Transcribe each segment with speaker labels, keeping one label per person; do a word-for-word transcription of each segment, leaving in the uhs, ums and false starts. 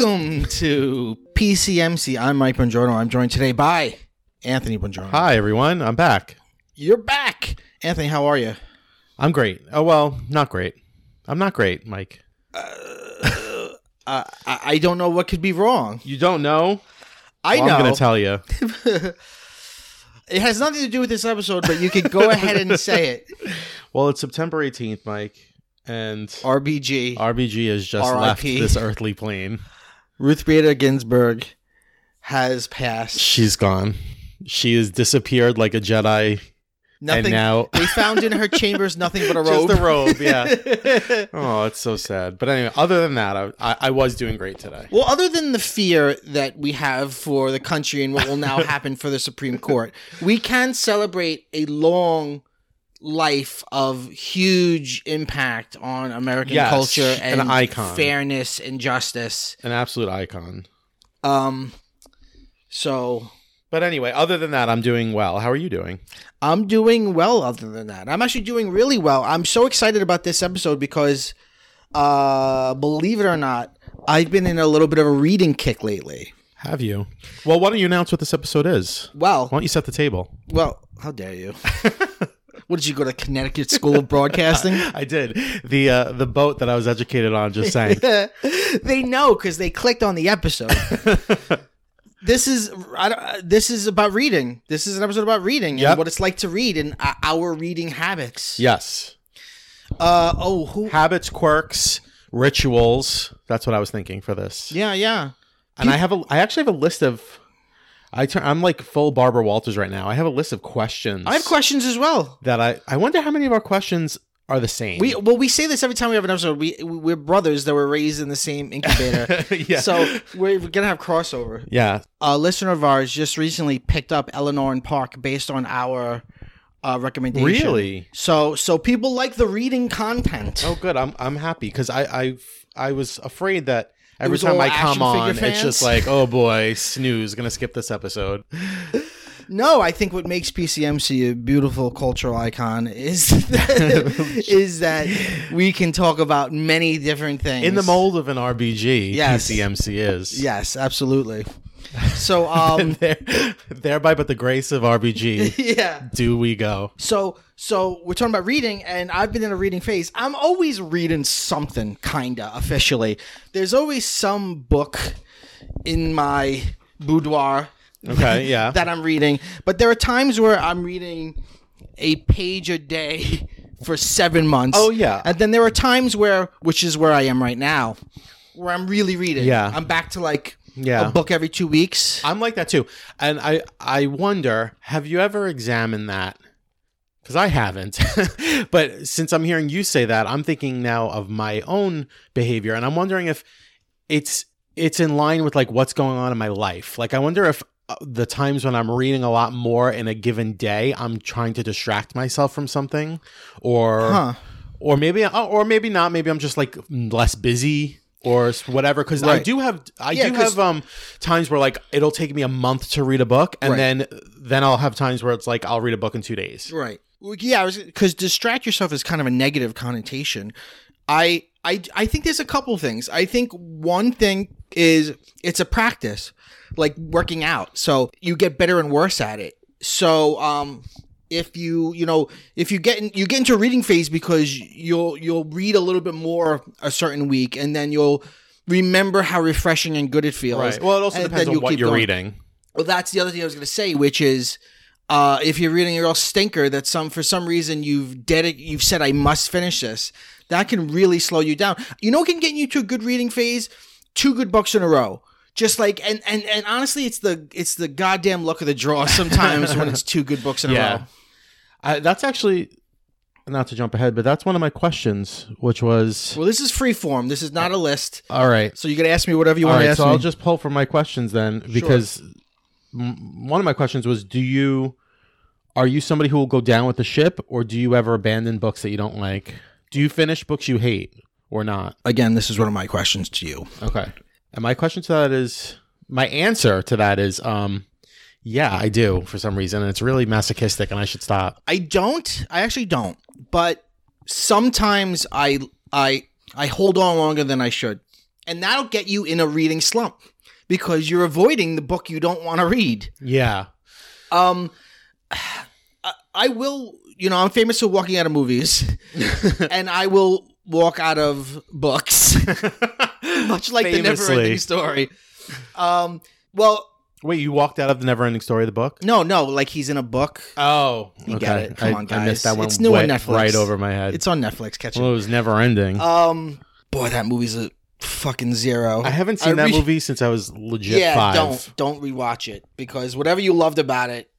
Speaker 1: Welcome to P C M C. I'm Mike Bongiorno. I'm joined today by Anthony Bongiorno.
Speaker 2: Hi, everyone. I'm back.
Speaker 1: You're back. Anthony, how are you?
Speaker 2: I'm great. Oh, well, not great. I'm not great, Mike.
Speaker 1: Uh, uh, I, I don't know what could be wrong.
Speaker 2: You don't know?
Speaker 1: I
Speaker 2: well,
Speaker 1: know.
Speaker 2: I'm going to tell you.
Speaker 1: It has nothing to do with this episode, but you can go ahead and say it.
Speaker 2: Well, it's September eighteenth, Mike, and
Speaker 1: R B G.
Speaker 2: R B G has just
Speaker 1: R I P
Speaker 2: left this earthly plane.
Speaker 1: Ruth Bader Ginsburg has passed.
Speaker 2: She's gone. She has disappeared like a Jedi.
Speaker 1: Nothing.
Speaker 2: And now
Speaker 1: they found in her chambers nothing but a robe.
Speaker 2: Just a robe, yeah. Oh, it's so sad. But anyway, other than that, I, I, I was doing great today.
Speaker 1: Well, other than the fear that we have for the country and what will now happen for the Supreme Court, we can celebrate a long life of huge impact on American
Speaker 2: yes,
Speaker 1: culture and
Speaker 2: an icon.
Speaker 1: Fairness and justice.
Speaker 2: An absolute icon.
Speaker 1: Um, so...
Speaker 2: But anyway, other than that, I'm doing well. How are you doing?
Speaker 1: I'm doing well other than that. I'm actually doing really well. I'm so excited about this episode because, uh, believe it or not, I've been in a little bit of a reading kick lately.
Speaker 2: Have you? Well, why don't you announce what this episode is?
Speaker 1: Well,
Speaker 2: why don't you set the table?
Speaker 1: Well, how dare you? What, did you go to Connecticut School of Broadcasting?
Speaker 2: I did. The uh, the boat that I was educated on just sank.
Speaker 1: They know because they clicked on the episode. This is I don't, this is about reading. This is an episode about reading
Speaker 2: yep.
Speaker 1: and what it's like to read and uh, our reading habits.
Speaker 2: Yes.
Speaker 1: Uh oh, who
Speaker 2: habits, quirks, rituals. That's what I was thinking for this.
Speaker 1: Yeah, yeah.
Speaker 2: And you, I have a I actually have a list of I turn, I'm like full Barbara Walters right now. I have a list of questions.
Speaker 1: I have questions as well.
Speaker 2: That I I wonder how many of our questions are the same.
Speaker 1: We well, we say this every time we have an episode. We we're brothers that were raised in the same incubator.
Speaker 2: Yeah.
Speaker 1: So we're, we're gonna have crossover.
Speaker 2: Yeah.
Speaker 1: A listener of ours just recently picked up Eleanor and Park based on our uh, recommendation.
Speaker 2: Really?
Speaker 1: So so people like the reading content.
Speaker 2: Oh, good. I'm I'm happy because I I I was afraid that every
Speaker 1: was
Speaker 2: time
Speaker 1: all
Speaker 2: I come
Speaker 1: action
Speaker 2: on,
Speaker 1: figure
Speaker 2: it's just
Speaker 1: fans.
Speaker 2: like, oh boy, snooze, gonna skip this episode.
Speaker 1: No, I think what makes P C M C a beautiful cultural icon is that, is that we can talk about many different things.
Speaker 2: In the mold of an R B G,
Speaker 1: yes.
Speaker 2: P C M C is.
Speaker 1: Yes, absolutely. So, um...
Speaker 2: there, thereby, but the grace of R B G,
Speaker 1: yeah.
Speaker 2: do we go.
Speaker 1: So, so we're talking about reading, and I've been in a reading phase. I'm always reading something, kinda, officially. There's always some book in my boudoir.
Speaker 2: Okay, yeah.
Speaker 1: that I'm reading. But there are times where I'm reading a page a day for seven months.
Speaker 2: Oh, yeah.
Speaker 1: And then there are times where, which is where I am right now, where I'm really reading.
Speaker 2: Yeah.
Speaker 1: I'm back to like
Speaker 2: yeah.
Speaker 1: a book every two weeks.
Speaker 2: I'm like that too. And I, I wonder, have you ever examined that? Because I haven't. But since I'm hearing you say that, I'm thinking now of my own behavior. And I'm wondering if it's it's in line with like what's going on in my life. Like I wonder if the times when I'm reading a lot more in a given day, I'm trying to distract myself from something, or huh. or maybe or maybe not. Maybe I'm just like less busy or whatever. Because right. I do have I yeah, do have um times where like it'll take me a month to read a book, and right. then then I'll have times where it's like I'll read a book in two days.
Speaker 1: Right. Yeah, because distract yourself is kind of a negative connotation. I I I think there's a couple things. I think one thing is it's a practice. Like working out. So you get better and worse at it. So um if you you know if you get in, you get into a reading phase because you'll you'll read a little bit more a certain week, and then you'll remember how refreshing and good it feels.
Speaker 2: Right. Well, it also depends on what you're
Speaker 1: going.
Speaker 2: reading.
Speaker 1: Well, that's the other thing I was going to say, which is uh if you're reading a real stinker that some for some reason you've dedic- you've said I must finish this, that can really slow you down. You know what can get you to a good reading phase? Two good books in a row. Just like and, and, and honestly, it's the it's the goddamn luck of the draw sometimes when it's two good books in
Speaker 2: yeah.
Speaker 1: a row.
Speaker 2: I, that's actually not to jump ahead, but that's one of my questions, which was
Speaker 1: well, this is free form. This is not a list.
Speaker 2: All right,
Speaker 1: so you can ask me whatever you
Speaker 2: All
Speaker 1: want
Speaker 2: right,
Speaker 1: to ask
Speaker 2: so
Speaker 1: me.
Speaker 2: I'll just pull from my questions then, because
Speaker 1: sure.
Speaker 2: m- one of my questions was: Do you are you somebody who will go down with the ship, or do you ever abandon books that you don't like? Do you finish books you hate or not?
Speaker 1: Again, this is one of my questions to you.
Speaker 2: Okay, and my question to that is. My answer to that is, um, yeah, I do for some reason. And it's really masochistic and I should stop.
Speaker 1: I don't. I actually don't. But sometimes I I I hold on longer than I should. and that'll get you in a reading slump because you're avoiding the book you don't want to read.
Speaker 2: Yeah.
Speaker 1: Um, I, I will, you know, I'm famous for walking out of movies, and I will walk out of books, much like the
Speaker 2: Famously.
Speaker 1: Never-Ending Story. Um, well,
Speaker 2: Wait, you walked out of the Never-Ending Story of the book?
Speaker 1: no, no, like he's in a book.
Speaker 2: Oh,
Speaker 1: You
Speaker 2: okay.
Speaker 1: get it. Come
Speaker 2: I,
Speaker 1: on,
Speaker 2: I missed
Speaker 1: guys.
Speaker 2: that one.
Speaker 1: It's new on
Speaker 2: way-
Speaker 1: Netflix.
Speaker 2: right over my head.
Speaker 1: It's on Netflix. Catch
Speaker 2: well, it
Speaker 1: it.
Speaker 2: was never-ending.
Speaker 1: Um, boy, that movie's a fucking zero.
Speaker 2: I haven't seen
Speaker 1: I
Speaker 2: that
Speaker 1: re-
Speaker 2: movie since I was legit
Speaker 1: Yeah,
Speaker 2: five.
Speaker 1: don't don't rewatch it because whatever you loved about it,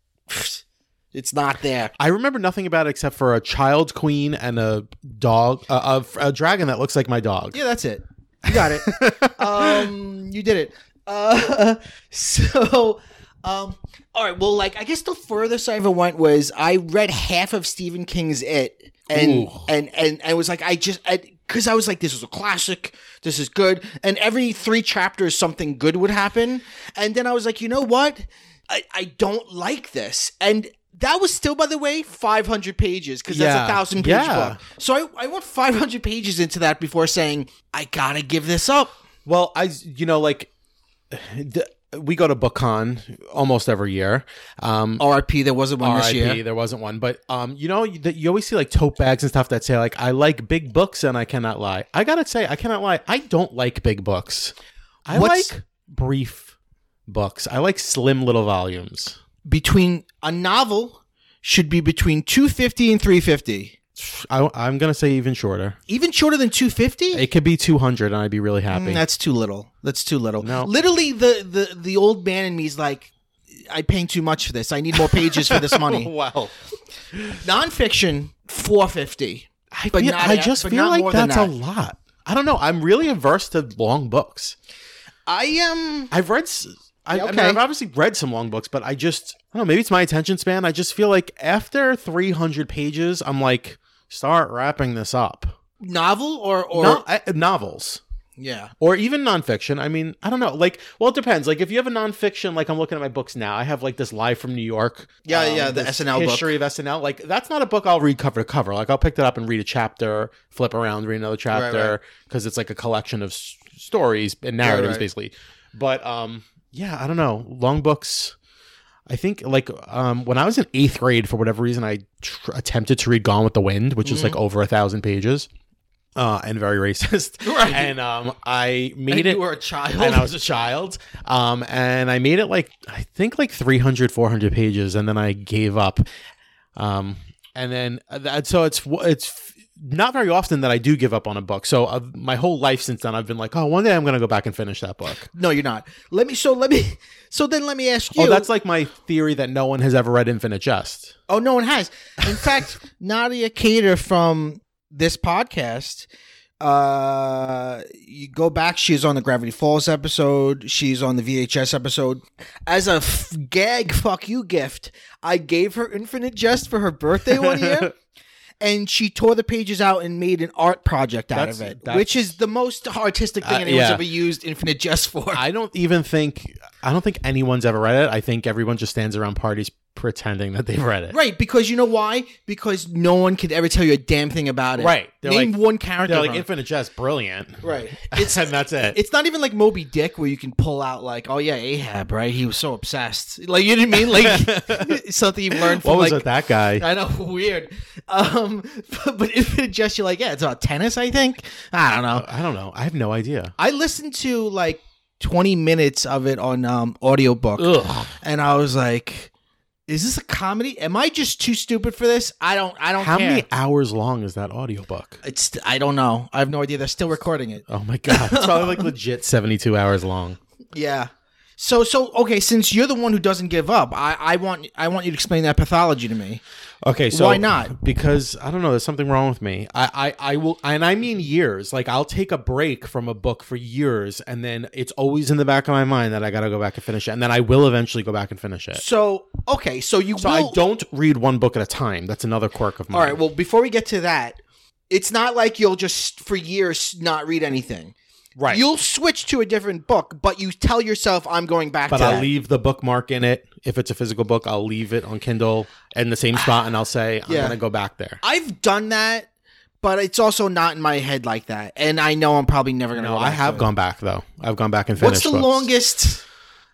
Speaker 1: it's not there.
Speaker 2: I remember nothing about it except for a child queen and a dog, uh, a, a dragon that looks like my dog.
Speaker 1: Yeah, that's it. You got it. um, you did it. Uh, so, um, all right. Well, like, I guess the furthest I ever went was I read half of Stephen King's It, and
Speaker 2: Ooh.
Speaker 1: and and I was like, I just, because I, I was like, this is a classic. This is good. And every three chapters, something good would happen. And then I was like, you know what? I, I don't like this. And that was still, by the way, five hundred pages because that's
Speaker 2: Yeah.
Speaker 1: a thousand page
Speaker 2: Yeah.
Speaker 1: book. So I, I went five hundred pages into that before saying, I gotta give this up.
Speaker 2: Well, I, you know, like, the, we go to BookCon almost every year. Um,
Speaker 1: R I P there wasn't one this
Speaker 2: R I P,
Speaker 1: year.
Speaker 2: there wasn't one. But, um, you know, you, you always see, like, tote bags and stuff that say, like, I like big books and I cannot lie. I gotta say, I cannot lie. I don't like big books. I
Speaker 1: What's-
Speaker 2: like brief books. I like slim little volumes.
Speaker 1: Between a novel should be between two fifty and three fifty.
Speaker 2: I, I'm going to say even shorter.
Speaker 1: Even shorter than two fifty?
Speaker 2: It could be two hundred and I'd be really happy.
Speaker 1: Mm, that's too little. That's too little.
Speaker 2: No.
Speaker 1: Literally, the, the, the old man in me is like, I'm paying too much for this. I need more pages for this money.
Speaker 2: Wow.
Speaker 1: Nonfiction, four fifty.
Speaker 2: I,
Speaker 1: But
Speaker 2: feel,
Speaker 1: not
Speaker 2: I
Speaker 1: a-
Speaker 2: just
Speaker 1: but
Speaker 2: feel
Speaker 1: not
Speaker 2: like
Speaker 1: more than
Speaker 2: that's a
Speaker 1: that.
Speaker 2: lot. I don't know. I'm really averse to long books.
Speaker 1: I am.
Speaker 2: I've read. s- I,
Speaker 1: Yeah,
Speaker 2: I mean,
Speaker 1: okay.
Speaker 2: I've obviously read some long books, but I just I don't know. Maybe it's my attention span. I just feel like after three hundred pages, I'm like, start wrapping this up.
Speaker 1: Novel or or
Speaker 2: No, I, novels.
Speaker 1: yeah.
Speaker 2: Or even nonfiction. I mean, I don't know. Like, well, it depends. Like, if you have a nonfiction, like I'm looking at my books now, I have like this Live from New York.
Speaker 1: Yeah, yeah, the
Speaker 2: this
Speaker 1: S N L book.
Speaker 2: history of S N L. Like, that's not a book I'll read cover to cover. Like, I'll pick it up and read a chapter, flip around, read another chapter,
Speaker 1: right.
Speaker 2: because it's like a collection of s- stories and narratives,
Speaker 1: right.
Speaker 2: basically. But um, yeah, I don't know. Long books. I think like um, when I was in eighth grade, for whatever reason, I tr- attempted to read Gone with the Wind, which is
Speaker 1: Mm-hmm.
Speaker 2: like over a thousand pages. Uh, and very racist.
Speaker 1: Right.
Speaker 2: And um, I made
Speaker 1: And
Speaker 2: it.
Speaker 1: you were a child.
Speaker 2: And I was a child. Um, and I made it like, I think like three hundred, four hundred pages. And then I gave up. Um, and then, uh, that, so it's, it's not very often that I do give up on a book. So uh, my whole life since then, I've been like, oh, one day I'm going to go back and finish that book.
Speaker 1: No, you're not. Let me. So let me. So then let me ask you.
Speaker 2: Oh, that's like my theory that no one has ever read Infinite Jest.
Speaker 1: Oh, no one has. In fact, Nadia Cater from this podcast, uh, you go back. She's on the Gravity Falls episode. She's on the V H S episode. As a f- gag fuck you gift, I gave her Infinite Jest for her birthday one year. And she tore the pages out and made an art project out
Speaker 2: That's-
Speaker 1: of it,
Speaker 2: that's-
Speaker 1: which is the most artistic thing
Speaker 2: Uh,
Speaker 1: anyone's
Speaker 2: yeah.
Speaker 1: ever used Infinite Jest for.
Speaker 2: I don't even think, I don't think anyone's ever read it. I think everyone just stands around parties pretending that they've read it.
Speaker 1: Right, because you know why? Because no one could ever tell you a damn thing about it.
Speaker 2: Right. They're
Speaker 1: Name
Speaker 2: like-
Speaker 1: one character.
Speaker 2: They're like,
Speaker 1: from it.
Speaker 2: Infinite Jest, brilliant.
Speaker 1: Right.
Speaker 2: It's, and that's it.
Speaker 1: It's not even like Moby Dick where you can pull out like, oh yeah, Ahab, right? He was so obsessed. Like, you know what I mean? Like something you've learned from
Speaker 2: what was
Speaker 1: like
Speaker 2: with that guy?
Speaker 1: I know, weird. Um, but, but Infinite Jest, you're like, yeah, it's about tennis, I think. I don't know.
Speaker 2: I don't know. I have no idea.
Speaker 1: I listened to like twenty minutes of it on um audiobook,
Speaker 2: Ugh.
Speaker 1: and I was like, is this a comedy? Am I just too stupid for this? I don't I don't
Speaker 2: How
Speaker 1: care.
Speaker 2: many hours long is that audiobook?
Speaker 1: It's I don't know. I have no idea. They're still recording it.
Speaker 2: Oh my god. It's probably like legit seventy-two hours long.
Speaker 1: Yeah. So so okay, since you're the one who doesn't give up, I, I want I want you to explain that pathology to me.
Speaker 2: Okay, so
Speaker 1: Why not?
Speaker 2: Because I don't know, there's something wrong with me. I, I, I will, and I mean years. Like I'll take a break from a book for years, and then it's always in the back of my mind that I got to go back and finish it, and then I will eventually go back and finish it.
Speaker 1: So okay, so you
Speaker 2: So
Speaker 1: will
Speaker 2: I don't read one book at a time. That's another quirk of mine.
Speaker 1: All right, well, before we get to that, it's not like you'll just for years not read anything.
Speaker 2: right.
Speaker 1: You'll switch to a different book, but you tell yourself I'm going back
Speaker 2: but
Speaker 1: to
Speaker 2: I'll
Speaker 1: that.
Speaker 2: leave the bookmark in it. If it's a physical book, I'll leave it on Kindle in the same spot, and I'll say I'm
Speaker 1: Yeah.
Speaker 2: going to go back there.
Speaker 1: I've done that, but it's also not in my head like that. And I know I'm probably never going to
Speaker 2: No,
Speaker 1: go
Speaker 2: I
Speaker 1: back
Speaker 2: have
Speaker 1: to it.
Speaker 2: gone back though. I've gone back and finished.
Speaker 1: What's the
Speaker 2: books.
Speaker 1: longest?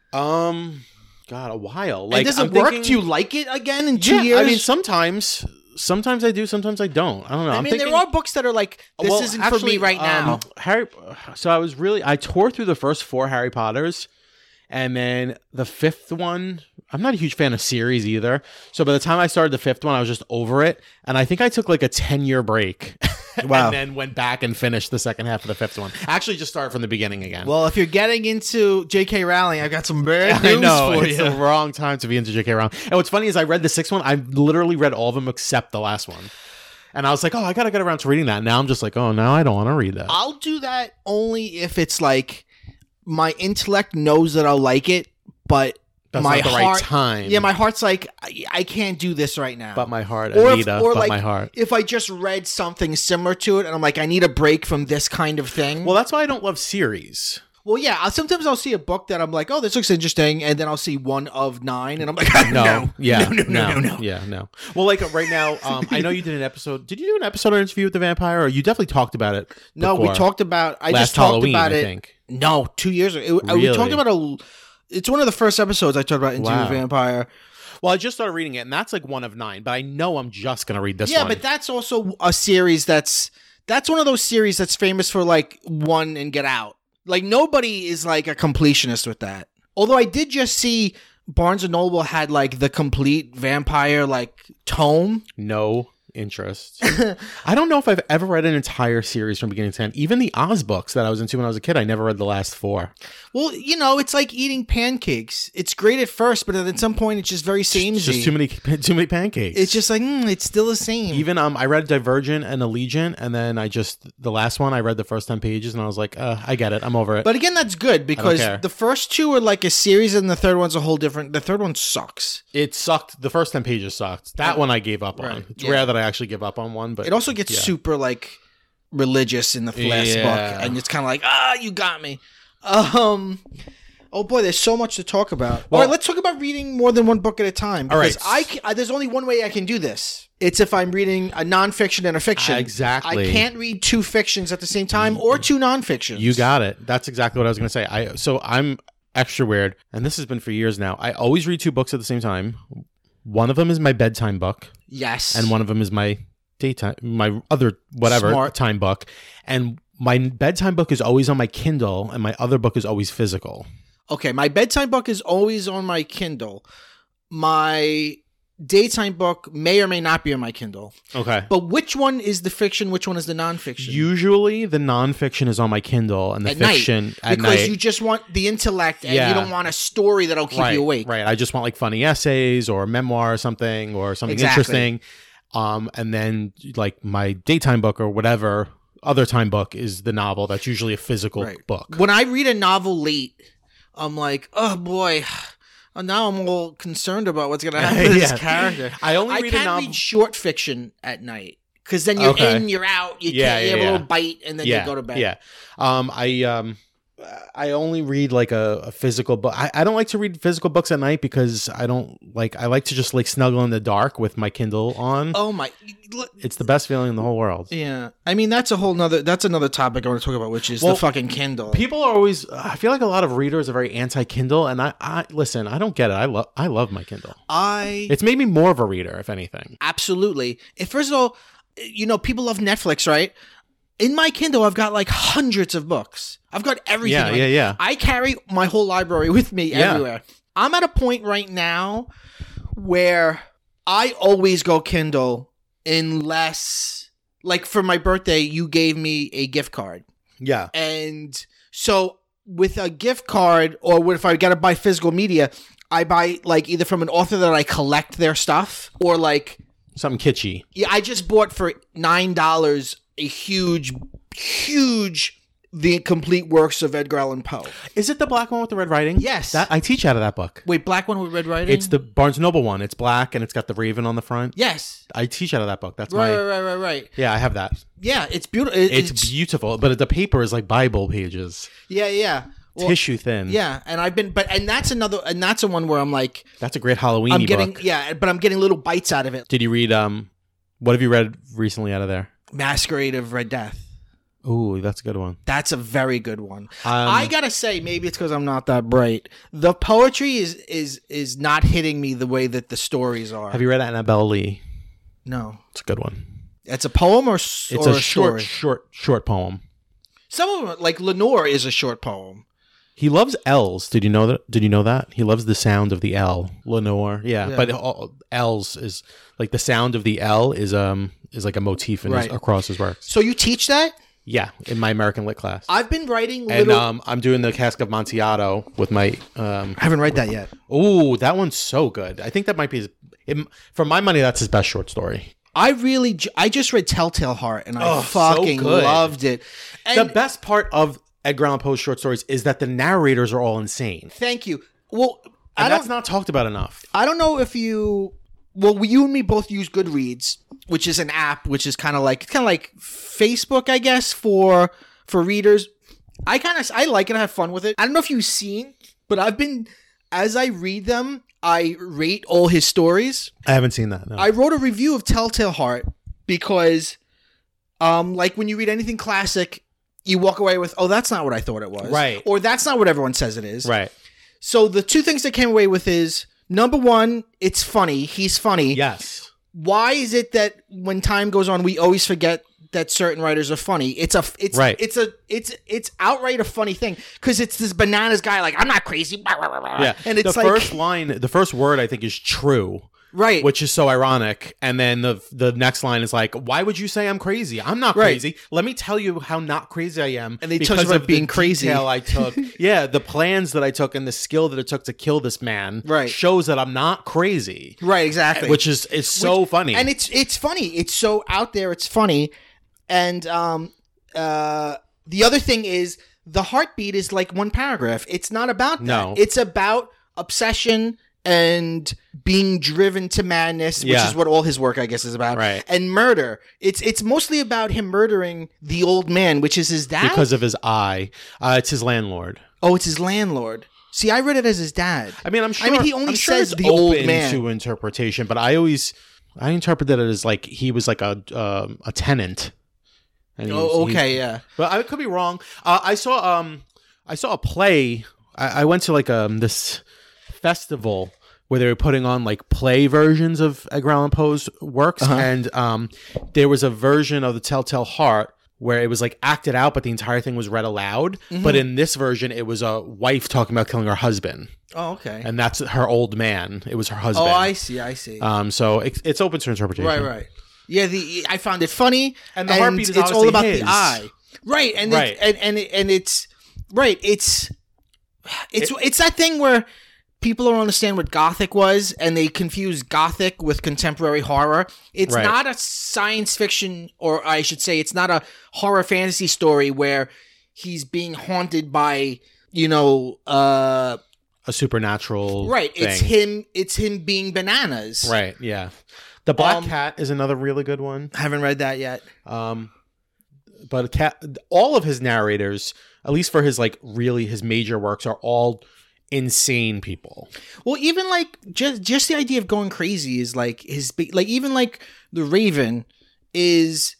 Speaker 2: Um, God, a while. Like,
Speaker 1: And does it
Speaker 2: I'm
Speaker 1: work?
Speaker 2: thinking-
Speaker 1: Do you like it again in two
Speaker 2: Yeah,
Speaker 1: years?
Speaker 2: I mean, sometimes, sometimes I do, sometimes I don't. I don't know.
Speaker 1: I
Speaker 2: I'm
Speaker 1: mean,
Speaker 2: thinking,
Speaker 1: there are books that are like, this
Speaker 2: well,
Speaker 1: isn't for
Speaker 2: actually,
Speaker 1: me right
Speaker 2: um,
Speaker 1: now.
Speaker 2: Harry. So I was really, I tore through the first four Harry Potters, and then the fifth one. I'm not a huge fan of series either. So by the time I started the fifth one, I was just over it, and I think I took like a ten year break.
Speaker 1: Wow.
Speaker 2: And then went back and finished the second half of the fifth one. Actually, just started from the beginning again.
Speaker 1: Well, if you're getting into J K. Rowling, I've got some bad
Speaker 2: I
Speaker 1: news
Speaker 2: know
Speaker 1: for
Speaker 2: it's
Speaker 1: you.
Speaker 2: the wrong time to be into J K. Rowling. And what's funny is I read the sixth one. I literally read all of them except the last one. And I was like, oh, I gotta get around to reading that. Now I'm just like, oh, now I don't want to read that.
Speaker 1: I'll do that only if it's like my intellect knows that I'll like it, but
Speaker 2: That's
Speaker 1: my
Speaker 2: not the
Speaker 1: heart,
Speaker 2: right time.
Speaker 1: Yeah, my heart's like, I, I can't do this right now.
Speaker 2: But my heart,
Speaker 1: Or if-
Speaker 2: Anita,
Speaker 1: or
Speaker 2: but
Speaker 1: like,
Speaker 2: my heart.
Speaker 1: if I just read something similar to it, and I'm like, I need a break from this kind of thing.
Speaker 2: Well, that's why I don't love series.
Speaker 1: Well, yeah. I'll, sometimes I'll see a book that I'm like, oh, this looks interesting, and then I'll see one of nine, and I'm like, no,
Speaker 2: No, yeah,
Speaker 1: no, no, no, no, no.
Speaker 2: yeah, no. Well, like right now, um, I know you did an episode. Did you do an episode or interview with the vampire? Or you definitely talked about it.
Speaker 1: No, we
Speaker 2: before.
Speaker 1: talked about. I
Speaker 2: last
Speaker 1: just talked
Speaker 2: Halloween,
Speaker 1: about
Speaker 2: I
Speaker 1: it.
Speaker 2: think.
Speaker 1: No, two years ago. It- We
Speaker 2: Really?
Speaker 1: talked about a. It's one of the first episodes I talked about Into
Speaker 2: Wow.
Speaker 1: the Vampire.
Speaker 2: Well, I just started reading it, and that's like one of nine. But I know I'm just gonna read this
Speaker 1: Yeah,
Speaker 2: one.
Speaker 1: but that's also a series that's that's one of those series that's famous for like one and get out. Like nobody is like a completionist with that. Although I did just see Barnes and Noble had like the complete vampire like tome.
Speaker 2: no interest. I don't know if I've ever read an entire series from beginning to end. Even the Oz books that I was into when I was a kid, I never read the last four.
Speaker 1: Well, you know, it's like eating pancakes. It's great at first, but at some point, it's just very samey.
Speaker 2: It's just too many, too many pancakes.
Speaker 1: It's just like mm, it's still the same.
Speaker 2: Even um, I read Divergent and Allegiant, and then I just the last one I read the first ten pages, and I was like, uh, I get it, I'm over it.
Speaker 1: But again, that's good because
Speaker 2: care.
Speaker 1: the first two are like a series, and the third one's a whole different. The third one sucks.
Speaker 2: It sucked. The first ten pages sucked. That one I gave up on.
Speaker 1: Right.
Speaker 2: It's
Speaker 1: Yeah.
Speaker 2: rare that I actually give up on one, but
Speaker 1: It also gets
Speaker 2: yeah.
Speaker 1: super like religious in the last
Speaker 2: Yeah.
Speaker 1: book, and it's kind of like, ah, you got me. Um, oh boy, there's so much to talk about.
Speaker 2: Well-
Speaker 1: all right, let's talk about reading more than one book at a time.
Speaker 2: All right.
Speaker 1: Because I, ca- I there's only one way I can do this. It's if I'm reading a nonfiction and a fiction.
Speaker 2: Exactly.
Speaker 1: I can't read two fictions at the same time or two nonfictions.
Speaker 2: You got it. That's exactly what I was going to say. I so I'm extra weird, and this has been for years now. I always read two books at the same time. One of them is my bedtime book,
Speaker 1: Yes.
Speaker 2: and one of them is my daytime, my other whatever
Speaker 1: Smart.
Speaker 2: time book. And my bedtime book is always on my Kindle, and my other book is always physical.
Speaker 1: Okay, my bedtime book is always on my Kindle. My daytime book may or may not be on my Kindle.
Speaker 2: Okay.
Speaker 1: But which one is the fiction? Which one is the nonfiction?
Speaker 2: Usually, the nonfiction is on my Kindle, and the
Speaker 1: At night,
Speaker 2: fiction at
Speaker 1: because
Speaker 2: night.
Speaker 1: you just want the intellect and
Speaker 2: Yeah.
Speaker 1: you don't want a story that'll keep
Speaker 2: right,
Speaker 1: you awake.
Speaker 2: Right. I just want like funny essays or a memoir or something or something
Speaker 1: Exactly.
Speaker 2: interesting. Um, and then like my daytime book or whatever other time book is the novel. That's usually a physical
Speaker 1: Right.
Speaker 2: book.
Speaker 1: When I read a novel late, I'm like, oh boy. Oh, now I'm all concerned about what's going to happen to
Speaker 2: Yeah.
Speaker 1: this character.
Speaker 2: I only
Speaker 1: I
Speaker 2: read a
Speaker 1: can't
Speaker 2: novel.
Speaker 1: read short fiction at night because then you're
Speaker 2: Okay.
Speaker 1: in, you're out, you
Speaker 2: Yeah,
Speaker 1: can't, you
Speaker 2: yeah,
Speaker 1: have a
Speaker 2: yeah.
Speaker 1: little bite, and then
Speaker 2: yeah,
Speaker 1: you go to bed.
Speaker 2: Yeah. Um, I um, I only read like a, a physical book. I, I don't like to read physical books at night because I don't like. I like to just like snuggle in the dark with my Kindle on.
Speaker 1: Oh my. look-
Speaker 2: It's the best feeling in the whole world.
Speaker 1: Yeah, I mean that's a whole nother. That's another topic I want to talk about, which is
Speaker 2: Well,
Speaker 1: the fucking Kindle.
Speaker 2: People are always. I feel like a lot of readers are very anti-Kindle, and I, I listen. I don't get it. I love. I love my Kindle.
Speaker 1: I
Speaker 2: It's made me more of a reader, if anything.
Speaker 1: absolutely. If, first of all, you know, people love Netflix, right? In my Kindle, I've got like hundreds of books. I've got everything.
Speaker 2: Yeah,
Speaker 1: Like,
Speaker 2: yeah, yeah.
Speaker 1: I carry my whole library with me
Speaker 2: Yeah.
Speaker 1: everywhere. I'm at a point right now where I always go Kindle unless, like, for my birthday, you gave me a gift card.
Speaker 2: Yeah.
Speaker 1: And so with a gift card, or if I got to buy physical media, I buy like either from an author that I collect their stuff, or like,
Speaker 2: Something kitschy.
Speaker 1: yeah, I just bought for nine dollars a huge, huge, the complete works of Edgar Allan Poe.
Speaker 2: Is it the black one with the red writing?
Speaker 1: Yes.
Speaker 2: That I teach out of that book.
Speaker 1: Wait, black one with red writing?
Speaker 2: It's the Barnes Noble one. It's black and it's got the raven on the front.
Speaker 1: yes.
Speaker 2: I teach out of that book. That's
Speaker 1: Right,
Speaker 2: my.
Speaker 1: right, right, right, right.
Speaker 2: Yeah, I have that.
Speaker 1: Yeah, it's beautiful. It,
Speaker 2: It's,
Speaker 1: it's,
Speaker 2: beautiful, but the paper is like Bible pages,
Speaker 1: yeah, yeah. Well,
Speaker 2: tissue thin.
Speaker 1: yeah, and I've been, but and that's another, and that's a one where I'm like,
Speaker 2: That's a great Halloween
Speaker 1: I'm getting,
Speaker 2: book.
Speaker 1: yeah, but I'm getting little bites out of it.
Speaker 2: Did you read? Um, what have you read recently out of there?
Speaker 1: Masquerade of Red Death.
Speaker 2: Ooh, that's a good one.
Speaker 1: That's a very good one.
Speaker 2: Um,
Speaker 1: I gotta say, maybe it's because I'm not that bright. The poetry is is is not hitting me the way that the stories are.
Speaker 2: Have you read Annabelle Lee?
Speaker 1: No,
Speaker 2: It's a good one.
Speaker 1: it's a poem or s-
Speaker 2: It's
Speaker 1: or
Speaker 2: a,
Speaker 1: a
Speaker 2: short,
Speaker 1: story?
Speaker 2: short, short poem.
Speaker 1: Some of them, like Lenore, is a short poem.
Speaker 2: He loves L's. Did you know that? Did you know that? He loves the sound of the L. Lenore. Yeah,
Speaker 1: Yeah.
Speaker 2: but all, L's is like the sound of the L is um is like a motif in his,
Speaker 1: Right.
Speaker 2: across his works.
Speaker 1: So you teach that?
Speaker 2: Yeah, in my American Lit class.
Speaker 1: I've been writing
Speaker 2: And
Speaker 1: little.
Speaker 2: um, I'm doing the Cask of Amontillado with my. Um,
Speaker 1: I haven't read that yet.
Speaker 2: oh, that one's so good. I think that might be his. It, for my money, that's his best short story.
Speaker 1: I really, j- I just read Telltale Heart, and I
Speaker 2: Oh, so
Speaker 1: fucking
Speaker 2: good.
Speaker 1: loved it. And
Speaker 2: The best part of Edgar Allan Poe's short stories is that the narrators are all insane.
Speaker 1: thank you. Well, I
Speaker 2: And
Speaker 1: don't.
Speaker 2: that's not talked about enough.
Speaker 1: I don't know if you. Well, we, you and me both use Goodreads, which is an app, which is kind of like kind of like Facebook, I guess, for for readers. I kind of I like it. I have fun with it. I don't know if you've seen, but I've been as I read them, I rate all his stories.
Speaker 2: I haven't seen that. No.
Speaker 1: I wrote a review of Telltale Heart because, um, like when you read anything classic, you walk away with, oh, that's not what I thought it was,
Speaker 2: Right.
Speaker 1: Or that's not what everyone says it is,
Speaker 2: right.
Speaker 1: So the two things that came away with is number one, it's funny. He's funny.
Speaker 2: Yes.
Speaker 1: Why is it that when time goes on, we always forget that certain writers are funny? It's a, it's,
Speaker 2: Right.
Speaker 1: it's a, it's, it's outright a funny thing because it's this bananas guy like I'm not crazy,
Speaker 2: Yeah.
Speaker 1: and it's
Speaker 2: the
Speaker 1: like
Speaker 2: first line, the first word I think is true.
Speaker 1: right,
Speaker 2: Which is so ironic, and then the the next line is like, "Why would you say I'm crazy? I'm not
Speaker 1: Right.
Speaker 2: crazy. Let me tell you how not crazy I am."
Speaker 1: And they talk
Speaker 2: because
Speaker 1: about
Speaker 2: of
Speaker 1: being
Speaker 2: the
Speaker 1: crazy.
Speaker 2: detail I took, yeah, the plans that I took, and the skill that it took to kill this man,
Speaker 1: Right.
Speaker 2: shows that I'm not crazy.
Speaker 1: right, exactly,
Speaker 2: Which is it's so
Speaker 1: Which-
Speaker 2: funny,
Speaker 1: and it's it's funny. It's so out there. It's funny, and um uh the other thing is the heartbeat is like one paragraph. It's not about that.
Speaker 2: No.
Speaker 1: It's about obsession and being driven to madness, which
Speaker 2: Yeah.
Speaker 1: is what all his work, I guess, is about.
Speaker 2: Right.
Speaker 1: And murder. It's it's mostly about him murdering the old man, which is his dad.
Speaker 2: because of his eye. Uh, it's his landlord.
Speaker 1: oh, it's his landlord. See, I read it as his dad.
Speaker 2: I mean, I'm sure.
Speaker 1: I mean, he only
Speaker 2: I'm sure
Speaker 1: says
Speaker 2: it's
Speaker 1: the old
Speaker 2: open
Speaker 1: man.
Speaker 2: to interpretation, but I always I interpreted it as like he was like a um, a tenant. And he was-
Speaker 1: Oh,
Speaker 2: he-
Speaker 1: okay, yeah.
Speaker 2: But I could be wrong. Uh, I saw um I saw a play. I, I went to like um this festival where they were putting on like play versions of Edgar Allan Poe's works,
Speaker 1: Uh-huh.
Speaker 2: and um there was a version of the Telltale Heart where it was like acted out, but the entire thing was read aloud.
Speaker 1: Mm-hmm.
Speaker 2: But in this version, it was a wife talking about killing her husband,
Speaker 1: Oh, okay.
Speaker 2: and that's her old man. It was her
Speaker 1: Oh,
Speaker 2: husband.
Speaker 1: I see, I see.
Speaker 2: Um, so it's, it's open to interpretation.
Speaker 1: Right, right. Yeah, the I found it funny,
Speaker 2: And the heartbeat is
Speaker 1: it's all
Speaker 2: obviously
Speaker 1: about
Speaker 2: his.
Speaker 1: the eye, right? And
Speaker 2: Right.
Speaker 1: It, and and it, and it's right. It's it's it's that thing where people don't understand what Gothic was, and they confuse Gothic with contemporary horror. It's
Speaker 2: Right.
Speaker 1: not a science fiction, or I should say, it's not a horror fantasy story where he's being haunted by you know, uh,
Speaker 2: A supernatural
Speaker 1: right.
Speaker 2: thing.
Speaker 1: It's him. It's him being bananas.
Speaker 2: Right, yeah. The Black
Speaker 1: Um,
Speaker 2: Cat is another really good one.
Speaker 1: I haven't read that yet.
Speaker 2: Um, but a cat, all of his narrators, at least for his like really his major works, are all insane people.
Speaker 1: Well, even like just just the idea of going crazy is like his big, like even like the Raven is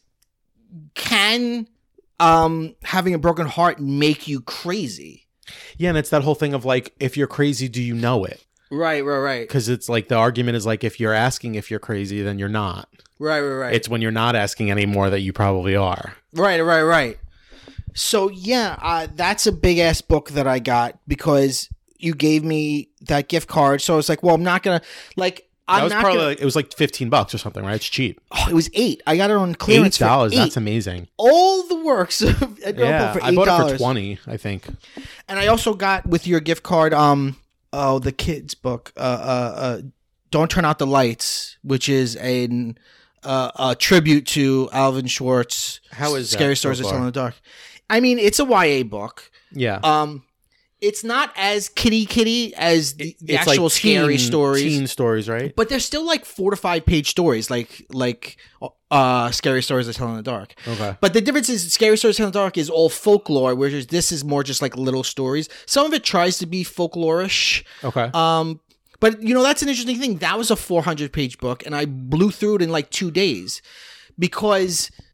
Speaker 1: can um having a broken heart make you crazy?
Speaker 2: Yeah, and it's that whole thing of like, if you're crazy, do you know it?
Speaker 1: Right, right, right,
Speaker 2: Because it's like the argument is like, if you're asking if you're crazy, then you're not.
Speaker 1: right, right, right.
Speaker 2: It's when you're not asking anymore that you probably are.
Speaker 1: Right, right, right. So yeah, uh, that's a big ass book that I got because you gave me that gift card. So I was like, well, I'm not gonna like. I'm
Speaker 2: That was
Speaker 1: not
Speaker 2: probably
Speaker 1: gonna,
Speaker 2: like, it was like fifteen bucks or something, right? It's cheap.
Speaker 1: oh, it was eight. I got it on
Speaker 2: Eight
Speaker 1: clearance for
Speaker 2: dollars.
Speaker 1: eight.
Speaker 2: That's amazing.
Speaker 1: All the works of Edgar Allan
Speaker 2: Yeah,
Speaker 1: Poe for
Speaker 2: I
Speaker 1: eight
Speaker 2: bought
Speaker 1: dollars.
Speaker 2: it for twenty. I think.
Speaker 1: And I also got with your gift card, um, oh, the kids book, uh, uh, uh Don't Turn Out the Lights, which is an uh, a tribute to Alvin Schwartz.
Speaker 2: How is that
Speaker 1: Scary
Speaker 2: so
Speaker 1: Stories That
Speaker 2: far?
Speaker 1: Tell in the Dark? I mean, it's a Y A book.
Speaker 2: Yeah.
Speaker 1: Um, it's not as kitty kitty as the, the
Speaker 2: It's
Speaker 1: actual
Speaker 2: like
Speaker 1: scary
Speaker 2: teen-
Speaker 1: stories,
Speaker 2: Teen stories, right?
Speaker 1: but they're still like four to five page stories, like like uh, Scary Stories That Tell in the Dark.
Speaker 2: Okay.
Speaker 1: But the difference is Scary Stories to Tell in the Dark is all folklore, whereas this is more just like little stories. Some of it tries to be folklorish.
Speaker 2: Okay.
Speaker 1: Um, but you know, that's an interesting thing. That was a four hundred page book and I blew through it in like two days because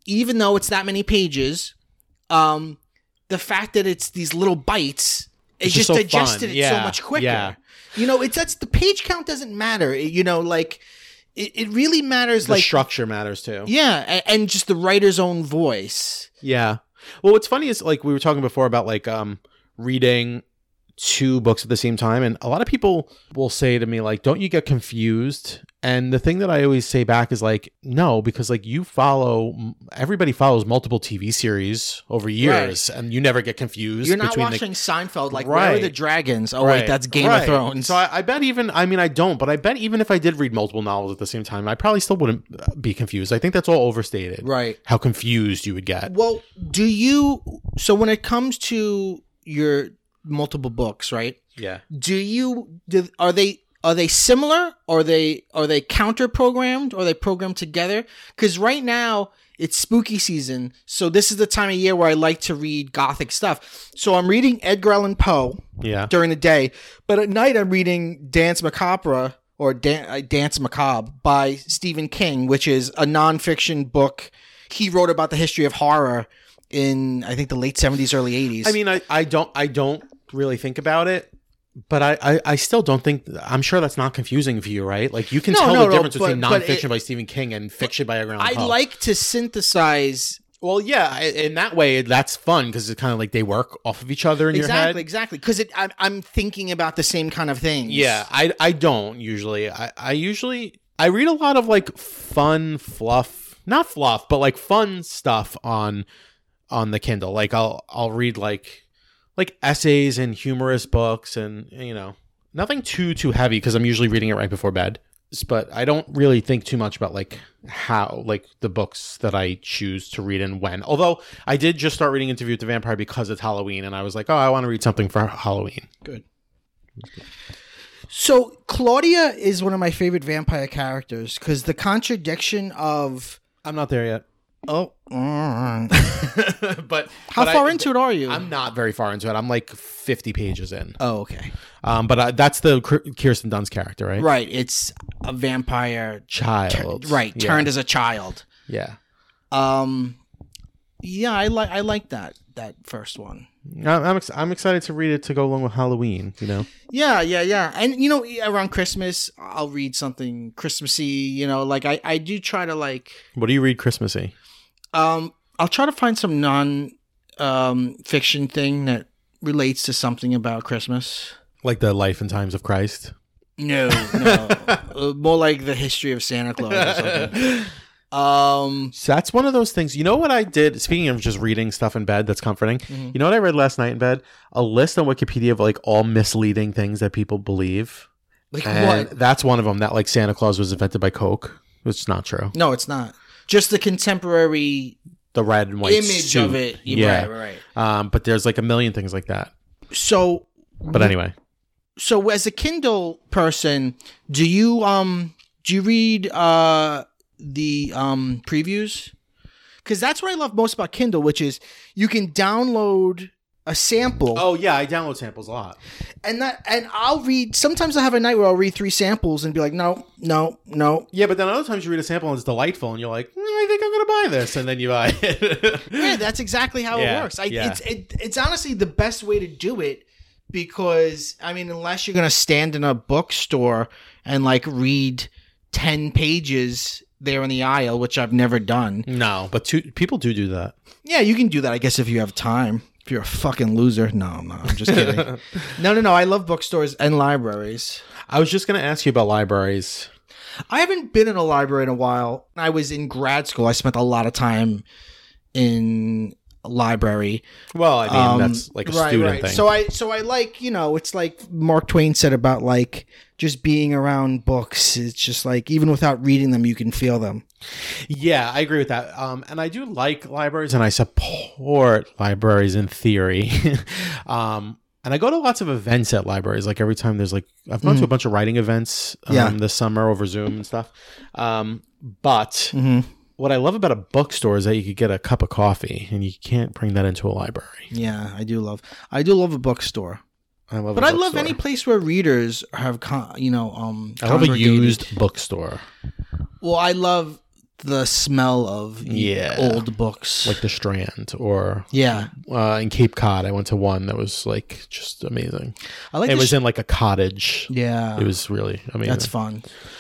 Speaker 1: even though it's that many pages, um, the fact that it's these little bites, it
Speaker 2: It's
Speaker 1: just,
Speaker 2: just so
Speaker 1: digested
Speaker 2: fun.
Speaker 1: it so
Speaker 2: Yeah.
Speaker 1: much quicker.
Speaker 2: Yeah.
Speaker 1: You know, it's that's the page count doesn't matter. It- you know, like it, it really matters.
Speaker 2: The
Speaker 1: like
Speaker 2: structure matters too.
Speaker 1: yeah, and, and just the writer's own voice.
Speaker 2: Yeah. Well, what's funny is like we were talking before about like um reading two books at the same time, and a lot of people will say to me like, don't you get confused? And the thing that I always say back is like, no, because like you follow, everybody follows multiple T V series over years, and you never get confused.
Speaker 1: You're not
Speaker 2: between
Speaker 1: watching
Speaker 2: the,
Speaker 1: Seinfeld like where are
Speaker 2: Right.
Speaker 1: the dragons? Oh
Speaker 2: Right.
Speaker 1: wait, that's Game
Speaker 2: Right.
Speaker 1: of Thrones.
Speaker 2: So I, I bet even, I mean, I don't, but I bet even if I did read multiple novels at the same time, I probably still wouldn't be confused. I think that's all overstated.
Speaker 1: right.
Speaker 2: How confused you would get.
Speaker 1: Well, do you? So when it comes to your multiple books, right?
Speaker 2: Yeah.
Speaker 1: Do you? Do, are they? Are they similar? Are they? Are they counter programmed? Or are they programmed together? Because right now it's spooky season, so this is the time of year where I like to read gothic stuff. So I'm reading Edgar Allan Poe
Speaker 2: Yeah.
Speaker 1: during the day, but at night I'm reading Dance Macabre or Dan- uh, Dance Macabre by Stephen King, which is a nonfiction book. He wrote about the history of horror in I think the late seventies, early eighties.
Speaker 2: I mean, I, I don't I don't really think about it, but I, I, I still don't think I'm sure that's not confusing for you, right? Like you can
Speaker 1: No,
Speaker 2: tell
Speaker 1: no,
Speaker 2: the
Speaker 1: no,
Speaker 2: difference
Speaker 1: but-
Speaker 2: between
Speaker 1: but
Speaker 2: nonfiction
Speaker 1: it-
Speaker 2: by Stephen King and fiction by Edgar Allan
Speaker 1: I
Speaker 2: Poe.
Speaker 1: like to synthesize
Speaker 2: well, yeah, I- in that way that's fun because it's kind of like they work off of each other in your
Speaker 1: exactly,
Speaker 2: head.
Speaker 1: exactly, because I'm I'm thinking about the same kind of things.
Speaker 2: Yeah, I I don't usually. I, I usually I read a lot of like fun fluff, not fluff, but like fun stuff on on the Kindle. Like I'll I'll read like like essays and humorous books, and you know nothing too too heavy because I'm usually reading it right before bed. But I don't really think too much about like how like the books that I choose to read and when. Although I did just start reading Interview with the Vampire because it's Halloween, and I was like, oh, I want to read something for Halloween.
Speaker 1: Good. So Claudia is one of my favorite vampire characters because the contradiction of
Speaker 2: I'm not there yet.
Speaker 1: oh, mm.
Speaker 2: but
Speaker 1: how
Speaker 2: but
Speaker 1: far
Speaker 2: I,
Speaker 1: into it are you?
Speaker 2: I'm not very far into it. I'm like fifty pages in.
Speaker 1: oh, okay,
Speaker 2: Um, but I, that's the Kir- Kirsten Dunst character, right?
Speaker 1: right. It's a vampire,
Speaker 2: Child,
Speaker 1: tur- right?
Speaker 2: Yeah.
Speaker 1: Turned as a child.
Speaker 2: Yeah,
Speaker 1: Um, yeah, I like I like that that first one.
Speaker 2: I'm I'm, ex- I'm excited to read it to go along with Halloween. You know,
Speaker 1: Yeah, yeah, yeah. And you know, around Christmas, I'll read something Christmassy. You know, like I I do try to like.
Speaker 2: what do you read Christmassy?
Speaker 1: Um, I'll try to find some non um fiction thing that relates to something about Christmas.
Speaker 2: Like the Life and Times of Christ.
Speaker 1: No, no, uh, more like the history of Santa Claus or something. Um,
Speaker 2: So that's one of those things. You know what I did? Speaking of just reading stuff in bed, that's comforting.
Speaker 1: Mhm.
Speaker 2: You know what I read last night in bed? A list on Wikipedia of like all misleading things that people believe.
Speaker 1: like
Speaker 2: And
Speaker 1: what?
Speaker 2: that's one of them. That like Santa Claus was invented by Coke, which is not true.
Speaker 1: No, it's not. Just the contemporary
Speaker 2: The red and white
Speaker 1: image
Speaker 2: suit.
Speaker 1: of it.
Speaker 2: Yeah.
Speaker 1: Right, right, right.
Speaker 2: Um, but there's like a million things like that.
Speaker 1: So,
Speaker 2: But anyway,
Speaker 1: so as a Kindle person, do you um do you read uh the um previews? Because that's what I love most about Kindle, which is you can download a sample.
Speaker 2: oh yeah, I download samples a lot.
Speaker 1: And that, and I'll read. Sometimes I have a night where I'll read three samples and be like, no, no, no.
Speaker 2: Yeah, but then other times you read a sample and it's delightful, and you're like, mm, I think I'm gonna buy this, and then you buy it.
Speaker 1: Yeah, that's exactly how
Speaker 2: Yeah,
Speaker 1: it works. I,
Speaker 2: yeah.
Speaker 1: It's it, it's honestly the best way to do it because I mean, unless you're gonna stand in a bookstore and like read ten pages there in the aisle, which I've never done.
Speaker 2: No, but two, people do do that.
Speaker 1: Yeah, you can do that, I guess, if you have time. If you're a fucking loser, no, no, I'm just kidding. no, no, no. I love bookstores and libraries.
Speaker 2: I was just gonna ask you about libraries.
Speaker 1: I haven't been in a library in a while. I was in grad school. I spent a lot of time in a library.
Speaker 2: Well, I mean,
Speaker 1: Um,
Speaker 2: that's like a
Speaker 1: right,
Speaker 2: student
Speaker 1: right.
Speaker 2: thing.
Speaker 1: So I, so I like, you know, it's like Mark Twain said about like just being around books. It's just like even without reading them, you can feel them.
Speaker 2: Yeah, I agree with that. Um, and I do like libraries, and I support libraries in theory. um, and I go to lots of events at libraries. Like every time there's like, I've gone to a bunch of writing events um,
Speaker 1: Yeah.
Speaker 2: this summer over Zoom and stuff. Um, but
Speaker 1: Mm-hmm.
Speaker 2: what I love about a bookstore is that you could get a cup of coffee, and you can't bring that into a library.
Speaker 1: Yeah, I do love. I do love a bookstore,
Speaker 2: I love,
Speaker 1: but
Speaker 2: a
Speaker 1: I love
Speaker 2: bookstore.
Speaker 1: any place where readers have, con- you know, um.
Speaker 2: I love a
Speaker 1: congregated.
Speaker 2: used bookstore.
Speaker 1: Well, I love the smell of
Speaker 2: Yeah.
Speaker 1: old books.
Speaker 2: like the Strand, or
Speaker 1: yeah,
Speaker 2: uh, in Cape Cod, I went to one that was like just amazing.
Speaker 1: I like.
Speaker 2: It
Speaker 1: the
Speaker 2: was
Speaker 1: sh-
Speaker 2: in like a cottage.
Speaker 1: yeah,
Speaker 2: It was really amazing.
Speaker 1: that's fun.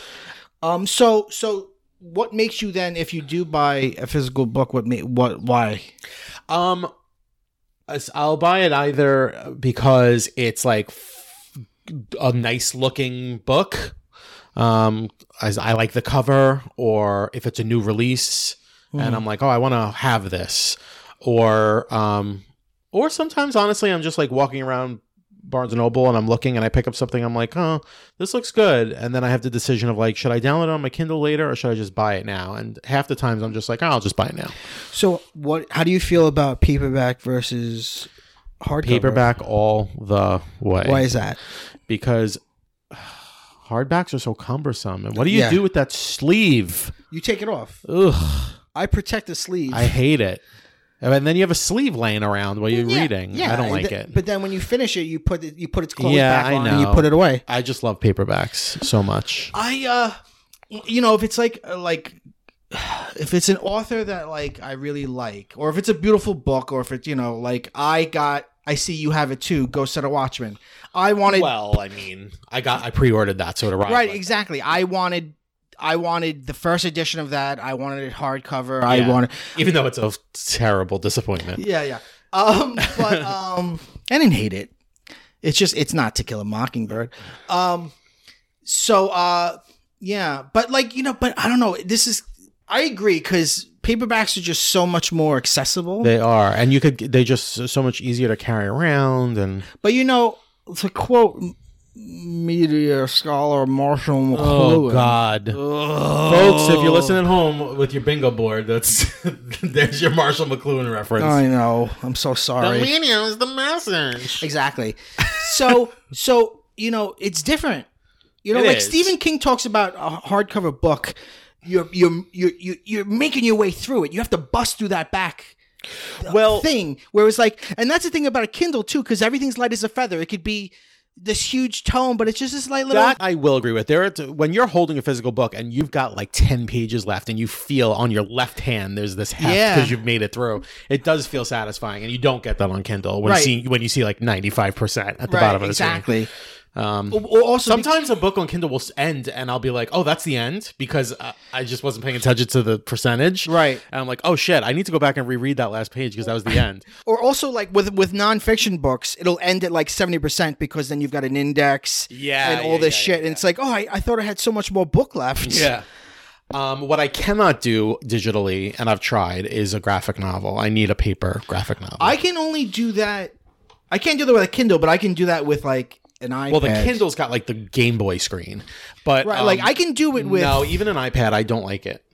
Speaker 1: Um. So so what makes you then, if you do buy a physical book, what ma- what why?
Speaker 2: Um, as- I'll buy it either because it's like f- a nice looking book. Um, as I like the cover, or if it's a new release, and I'm like, oh, I want to have this, or um, or sometimes honestly, I'm just like walking around Barnes and Noble and I'm looking and I pick up something. I'm like, oh, this looks good, and then I have the decision of like, should I download it on my Kindle later or should I just buy it now? And half the times I'm just like, oh, I'll just buy it now.
Speaker 1: So what? How do you feel about paperback versus hardcover?
Speaker 2: Paperback all the way.
Speaker 1: Why is that?
Speaker 2: Because hardbacks are so cumbersome. And what do you
Speaker 1: Yeah.
Speaker 2: do with that sleeve?
Speaker 1: You take it off.
Speaker 2: Ugh,
Speaker 1: I protect the sleeve.
Speaker 2: I hate it. And then you have a sleeve laying around while you're
Speaker 1: Yeah,
Speaker 2: reading.
Speaker 1: yeah,
Speaker 2: I don't like
Speaker 1: th-
Speaker 2: it.
Speaker 1: But then when you finish it, you put it you put its clothes
Speaker 2: Yeah,
Speaker 1: back
Speaker 2: I
Speaker 1: on and you
Speaker 2: know.
Speaker 1: put it away.
Speaker 2: I just love paperbacks so much.
Speaker 1: I uh you know, if it's like uh, like if it's an author that like I really like, or if it's a beautiful book, or if it's, you know, like I got I see you have it too, Go Set a Watchman. I wanted
Speaker 2: Well, I mean, I got I pre-ordered that, so it arrived.
Speaker 1: right,
Speaker 2: like-
Speaker 1: exactly. I wanted I wanted the first edition of that. I wanted it hardcover. I
Speaker 2: Yeah.
Speaker 1: wanted
Speaker 2: Even though it's a terrible disappointment.
Speaker 1: Yeah, yeah. Um but um I didn't hate it. It's just it's not To Kill a Mockingbird. Um so uh yeah, but like, you know, but I don't know. This is I agree, cuz paperbacks are just so much more accessible.
Speaker 2: They are, and you could. They just so much easier to carry around, and
Speaker 1: But you know, to quote m- media scholar Marshall McLuhan.
Speaker 2: oh god,
Speaker 1: Ugh.
Speaker 2: folks, if you're listening at home with your bingo board, that's there's your Marshall McLuhan reference.
Speaker 1: I know. I'm so sorry.
Speaker 2: medium is the message.
Speaker 1: Exactly. So, so you know, it's different. You know,
Speaker 2: It
Speaker 1: like
Speaker 2: is.
Speaker 1: Stephen King talks about a hardcover book. You're you're you're you're you're making your way through it. You have to bust through that back
Speaker 2: Well,
Speaker 1: thing. Where it's like, and that's the thing about a Kindle too, because everything's light as a feather. It could be this huge tome, but it's just this light little.
Speaker 2: that I will agree with. There, are t- when you're holding a physical book and you've got like ten pages left, and you feel on your left hand there's this heft
Speaker 1: Yeah.
Speaker 2: because you've made it through. It does feel satisfying, and you don't get that on Kindle when
Speaker 1: Right.
Speaker 2: you see when you see like ninety-five percent at the
Speaker 1: right,
Speaker 2: bottom of the screen.
Speaker 1: exactly.
Speaker 2: Um,
Speaker 1: Or- or also,
Speaker 2: Sometimes a book on Kindle will end, and I'll be like, "Oh, that's the end," because I, I just wasn't paying attention to the percentage.
Speaker 1: Right.
Speaker 2: And I'm like, "Oh shit, I need to go back and reread that last page because that was the end."
Speaker 1: or also like with with nonfiction books, it'll end at like seventy percent because then you've got an index,
Speaker 2: Yeah,
Speaker 1: and all
Speaker 2: yeah,
Speaker 1: this
Speaker 2: yeah,
Speaker 1: shit,
Speaker 2: yeah,
Speaker 1: and it's like, oh, I, I thought I had so much more book left.
Speaker 2: Um, what I cannot do digitally, and I've tried, is a graphic novel. I need a paper graphic novel.
Speaker 1: I can only do that. I can't do that with a Kindle, but I can do that with like an iPad.
Speaker 2: well, the Kindle's got like the Game Boy screen, but
Speaker 1: right?
Speaker 2: um,
Speaker 1: like I can do it with.
Speaker 2: no, even an iPad, I don't like it.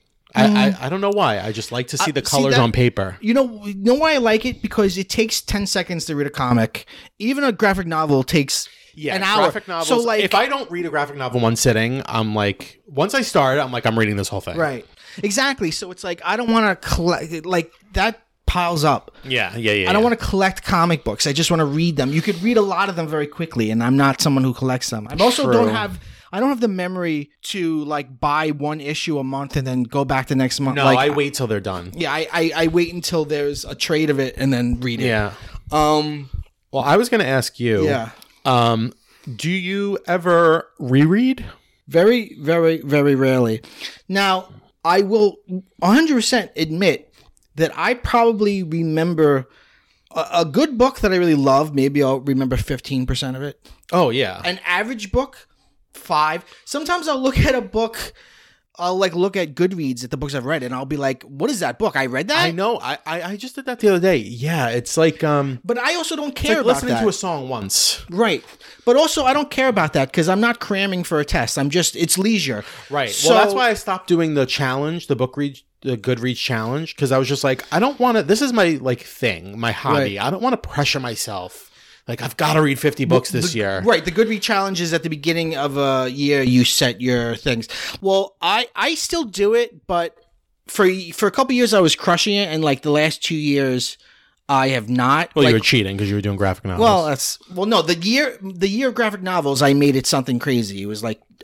Speaker 2: I, I I don't know why. I just like to see the
Speaker 1: see
Speaker 2: colors
Speaker 1: that-
Speaker 2: on paper.
Speaker 1: You know, you know why I like it? Because it takes ten seconds to read a comic. Even a graphic novel takes
Speaker 2: Yeah,
Speaker 1: an hour.
Speaker 2: graphic novels.
Speaker 1: So like,
Speaker 2: if I don't read a graphic novel in one sitting, I'm like, once I start, I'm like, I'm reading this whole thing.
Speaker 1: right, exactly. So it's like I don't want to collect like that piles up.
Speaker 2: Yeah, yeah, yeah.
Speaker 1: I don't want to collect comic books. I just want to read them. You could read a lot of them very quickly, and I'm not someone who collects them. I also
Speaker 2: True.
Speaker 1: don't have. I don't have the memory to like buy one issue a month and then go back the next month.
Speaker 2: No,
Speaker 1: like,
Speaker 2: I wait till they're done.
Speaker 1: Yeah, I, I I wait until there's a trade of it and then read it.
Speaker 2: Yeah.
Speaker 1: Um.
Speaker 2: Well, I was going to ask you.
Speaker 1: Yeah.
Speaker 2: Um, do you ever reread?
Speaker 1: Very, very, very rarely. Now, I will one hundred percent admit that I probably remember a, a good book that I really love. Maybe I'll remember fifteen percent of it.
Speaker 2: Oh yeah.
Speaker 1: An average book, five. Sometimes I'll look at a book. I'll like look at Goodreads at the books I've read, and I'll be like, "What is that book? I read that."
Speaker 2: I know. I, I I just did that the other day. Yeah, it's like um,
Speaker 1: But I also don't
Speaker 2: it's
Speaker 1: care
Speaker 2: like
Speaker 1: about
Speaker 2: listening
Speaker 1: that.
Speaker 2: to a song once.
Speaker 1: Right. But also, I don't care about that because I'm not cramming for a test. I'm just, it's leisure.
Speaker 2: Right.
Speaker 1: So,
Speaker 2: well, that's why I stopped doing the challenge, the book read, the Goodreads challenge, because I was just like, I don't want to. This is my like thing, my hobby.
Speaker 1: Right.
Speaker 2: I don't want to pressure myself. Like I've got to read fifty books this
Speaker 1: the-
Speaker 2: year.
Speaker 1: Right. The Goodreads challenge is at the beginning of a year, you set your things. Well, I, I still do it, but for for a couple years, I was crushing it. And like the last two years, I have not.
Speaker 2: Well,
Speaker 1: like,
Speaker 2: you were cheating because you were doing graphic novels.
Speaker 1: Well, that's well, no. The year, the year of graphic novels, I made it something crazy. It was like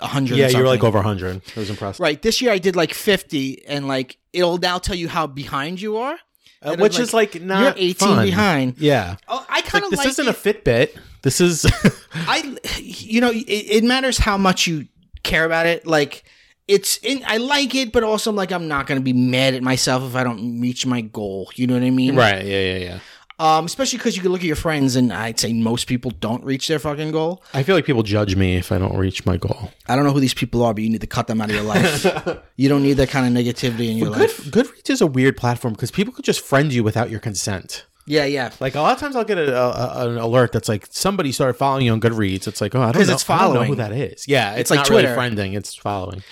Speaker 1: one hundred.
Speaker 2: Yeah,
Speaker 1: or
Speaker 2: you were like
Speaker 1: something.
Speaker 2: over one hundred. I was impressed.
Speaker 1: Right. This year I did like fifty, and like it'll now tell you how behind you are.
Speaker 2: Uh, which is like not
Speaker 1: you're eighteen
Speaker 2: fun.
Speaker 1: behind.
Speaker 2: Yeah.
Speaker 1: Oh, I kind of
Speaker 2: Like, this
Speaker 1: like
Speaker 2: isn't
Speaker 1: it.
Speaker 2: a Fitbit. This is
Speaker 1: I, you know, it, it matters how much you care about it. Like, it's, in, I like it, but also I'm like, I'm not going to be mad at myself if I don't reach my goal. You know what I mean?
Speaker 2: right. Yeah, yeah, yeah.
Speaker 1: Um, especially because you can look at your friends, and I'd say most people don't reach their fucking goal.
Speaker 2: I feel like people judge me if I don't reach my goal.
Speaker 1: I don't know who these people are, but you need to cut them out of your life. You don't need that kind of negativity in your
Speaker 2: Good,
Speaker 1: life.
Speaker 2: Goodreads is a weird platform because people could just friend you without your consent.
Speaker 1: Yeah, yeah.
Speaker 2: Like a lot of times, I'll get a, a, an alert that's like somebody started following you on Goodreads. It's like, oh, I don't
Speaker 1: 'Cause
Speaker 2: know,
Speaker 1: it's
Speaker 2: I don't know
Speaker 1: following.
Speaker 2: who that is. Yeah, it's,
Speaker 1: like
Speaker 2: not
Speaker 1: Twitter.
Speaker 2: really friending; it's following.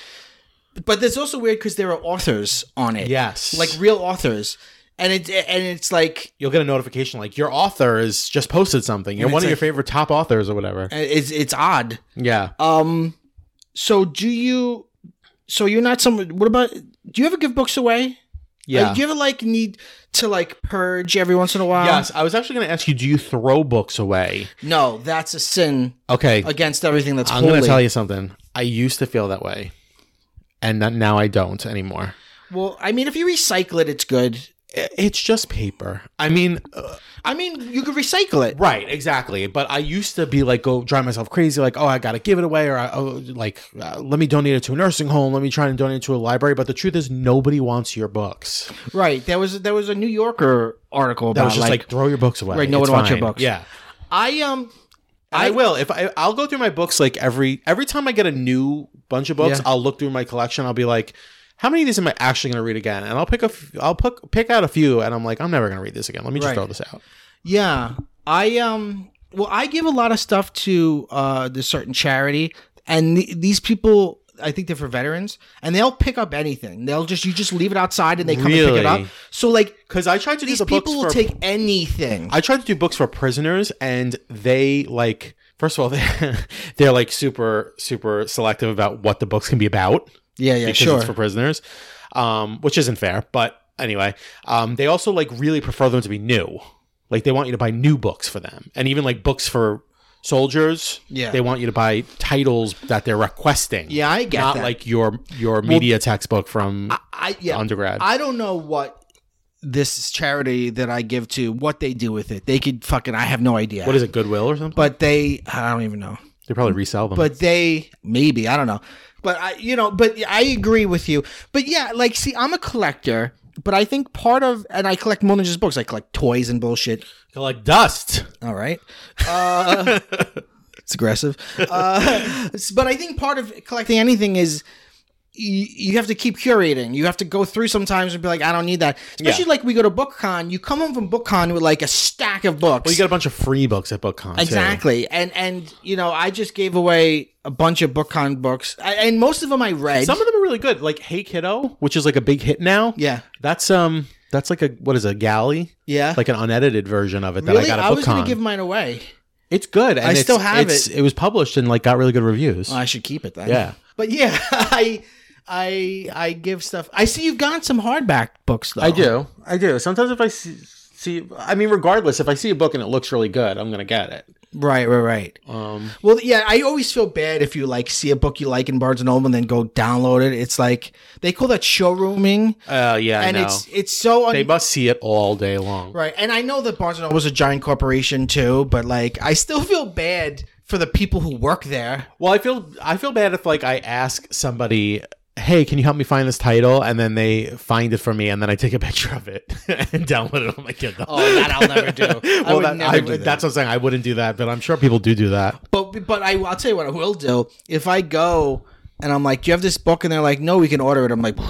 Speaker 1: But it's also weird because there are authors on it.
Speaker 2: Yes,
Speaker 1: Like real authors. And it and it's like
Speaker 2: you'll get a notification like your author has just posted something. You're
Speaker 1: And
Speaker 2: one
Speaker 1: it's
Speaker 2: of your
Speaker 1: like-
Speaker 2: favorite top authors or whatever.
Speaker 1: it's it's odd.
Speaker 2: Yeah.
Speaker 1: Um so do you so you're not someone what about do you ever give books away?
Speaker 2: Yeah.
Speaker 1: Like, do you ever like need to like purge every once in a while?
Speaker 2: Yes, I was actually going to ask you, do you throw books away?
Speaker 1: No, that's a sin
Speaker 2: Okay.
Speaker 1: against everything that's
Speaker 2: I'm
Speaker 1: holy.
Speaker 2: going to tell you something. I used to feel that way. And that now I don't anymore.
Speaker 1: Well, I mean if you recycle it, it's good.
Speaker 2: I- It's just paper. I mean, uh,
Speaker 1: I mean, you could recycle it.
Speaker 2: right, exactly. But I used to be like, go drive myself crazy, like, oh, I got to give it away, or I, oh, like, uh, let me donate it to a nursing home. Let me try and donate it to a library. But the truth is, nobody wants your books.
Speaker 1: Right. There was there was a New Yorker article
Speaker 2: That
Speaker 1: about
Speaker 2: was just like, throw your books away.
Speaker 1: Right, no
Speaker 2: It's
Speaker 1: one wants your
Speaker 2: fine.
Speaker 1: books.
Speaker 2: Yeah.
Speaker 1: I um
Speaker 2: I, I will. If I, I'll go through my books like every every time I get a new bunch of books,
Speaker 1: Yeah.
Speaker 2: I'll look through my collection. I'll be like, how many of these am I actually going to read again? And I'll pick a, f- I'll pick pick out a few, and I'm like, I'm never going to read this again. Let me just
Speaker 1: Right.
Speaker 2: throw this out.
Speaker 1: Yeah, I um. Well, I give a lot of stuff to uh the certain charity, and th- these people, I think they're for veterans, and they'll pick up anything. They'll just you just leave it outside, and they come and pick it up.
Speaker 2: Really?
Speaker 1: So like
Speaker 2: Because I tried to do
Speaker 1: these
Speaker 2: the books
Speaker 1: people will
Speaker 2: for
Speaker 1: take anything.
Speaker 2: I tried to do books for prisoners, and they like first of all they they're like super super selective about what the books can be about.
Speaker 1: yeah, yeah,
Speaker 2: because
Speaker 1: sure.
Speaker 2: it's for prisoners, um, which isn't fair. But anyway, um, they also like really prefer them to be new. Like they want you to buy new books for them, and even like books for soldiers.
Speaker 1: Yeah.
Speaker 2: they want you to buy titles that they're requesting.
Speaker 1: Yeah, I get
Speaker 2: not
Speaker 1: that.
Speaker 2: like your your media textbook from
Speaker 1: I yeah,
Speaker 2: undergrad.
Speaker 1: I don't know what this charity that I give to, what they do with it. They could fucking. I have no idea.
Speaker 2: what is it, Goodwill or something?
Speaker 1: But they, I don't even know.
Speaker 2: They probably resell them.
Speaker 1: But they maybe I don't know. But I, you know, but I agree with you. But yeah, like, see, I'm a collector, but I think part of, and I collect more than just books. I collect toys and bullshit.
Speaker 2: They're like dust.
Speaker 1: All right, uh, it's aggressive. Uh, but I think part of collecting anything is you, you have to keep curating. You have to go through sometimes and be like, I don't need that. Especially
Speaker 2: Yeah.
Speaker 1: like we go to BookCon. You come home from BookCon with like a stack of books.
Speaker 2: Well, you got a bunch of free books at BookCon. too.
Speaker 1: Exactly, and and you know, I just gave away a bunch of BookCon books, I, and most of them I read.
Speaker 2: Some of them are really good. Like Hey Kiddo, which is like a big hit now.
Speaker 1: yeah,
Speaker 2: That's um that's like a what is it, a galley?
Speaker 1: yeah.
Speaker 2: Like an unedited version of it that
Speaker 1: really,
Speaker 2: I got at
Speaker 1: I was going
Speaker 2: BookCon.
Speaker 1: to give mine away.
Speaker 2: It's good. And
Speaker 1: I
Speaker 2: it's-
Speaker 1: still have
Speaker 2: it's-
Speaker 1: it.
Speaker 2: It was published and like got really good reviews.
Speaker 1: Well, I should keep it then.
Speaker 2: Yeah.
Speaker 1: but yeah, I I I give stuff. I see you've got some hardback books though.
Speaker 2: I do. I do. Sometimes if I see, see I mean regardless, if I see a book and it looks really good, I'm going to get it.
Speaker 1: Right, right, right.
Speaker 2: Um
Speaker 1: Well, yeah, I always feel bad if you like see a book you like in Barnes and Noble and then go download it. It's like they call that showrooming,
Speaker 2: uh yeah,
Speaker 1: and
Speaker 2: I know.
Speaker 1: it's it's so un-
Speaker 2: They must see it all day long.
Speaker 1: right. And I know that Barnes and Noble is a giant corporation too, but like I still feel bad for the people who work there.
Speaker 2: Well, I feel I feel bad if like I ask somebody, "Hey, can you help me find this title?" and then they find it for me, and then I take a picture of it and download it on my Kindle.
Speaker 1: Oh, that I'll never do. I
Speaker 2: well,
Speaker 1: would
Speaker 2: that,
Speaker 1: never
Speaker 2: I,
Speaker 1: do that.
Speaker 2: that's what I'm saying. I wouldn't do that, but I'm sure people do do that.
Speaker 1: But but I, I'll tell you what I will do. If I go and I'm like, "Do you have this book?" and they're like, "No, we can order it." I'm like,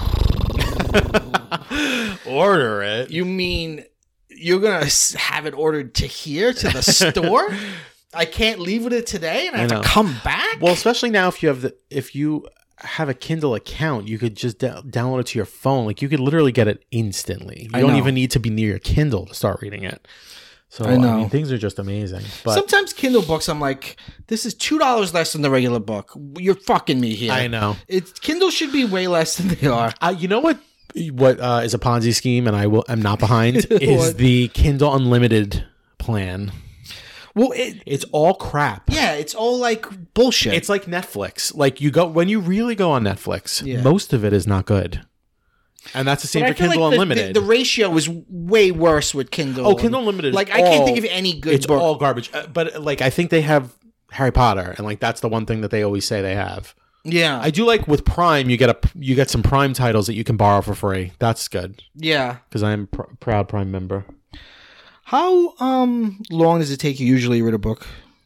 Speaker 2: Order it.
Speaker 1: "You mean you're gonna s- have it ordered to here to the store? I can't leave with it today, and I,
Speaker 2: I
Speaker 1: have
Speaker 2: know.
Speaker 1: to come back."
Speaker 2: Well, especially now if you have the if you have a Kindle account, you could just da- download it to your phone. Like you could literally get it instantly. You
Speaker 1: I
Speaker 2: don't
Speaker 1: know.
Speaker 2: even need to be near your Kindle to start reading it. So
Speaker 1: I
Speaker 2: I,
Speaker 1: know.
Speaker 2: mean, things are just amazing. But
Speaker 1: sometimes Kindle books, I'm like, "This is two dollars less than the regular book. You're fucking me here."
Speaker 2: I know.
Speaker 1: It's Kindle should be way less than they are.
Speaker 2: Uh, you know what? What uh, is a Ponzi scheme, and I will. I'm not behind. Is
Speaker 1: What?
Speaker 2: the Kindle Unlimited plan?
Speaker 1: Well, it,
Speaker 2: It's all crap.
Speaker 1: yeah, it's all like bullshit.
Speaker 2: It's like Netflix. Like you go when you really go on Netflix,
Speaker 1: Yeah.
Speaker 2: most of it is not good. And that's the same
Speaker 1: But
Speaker 2: for
Speaker 1: I feel
Speaker 2: Kindle
Speaker 1: like the-
Speaker 2: Unlimited.
Speaker 1: The, the ratio is way worse with Kindle.
Speaker 2: oh, Kindle Unlimited.
Speaker 1: Like
Speaker 2: is
Speaker 1: I can't
Speaker 2: all-
Speaker 1: think of any good
Speaker 2: It's
Speaker 1: book.
Speaker 2: all garbage. Uh, but like I think they have Harry Potter, and like that's the one thing that they always say they have.
Speaker 1: yeah,
Speaker 2: I do like with Prime, you get a you get some Prime titles that you can borrow for free. That's good
Speaker 1: yeah.
Speaker 2: because I'm a pr- proud Prime member.
Speaker 1: How um long does it take you usually to read a book?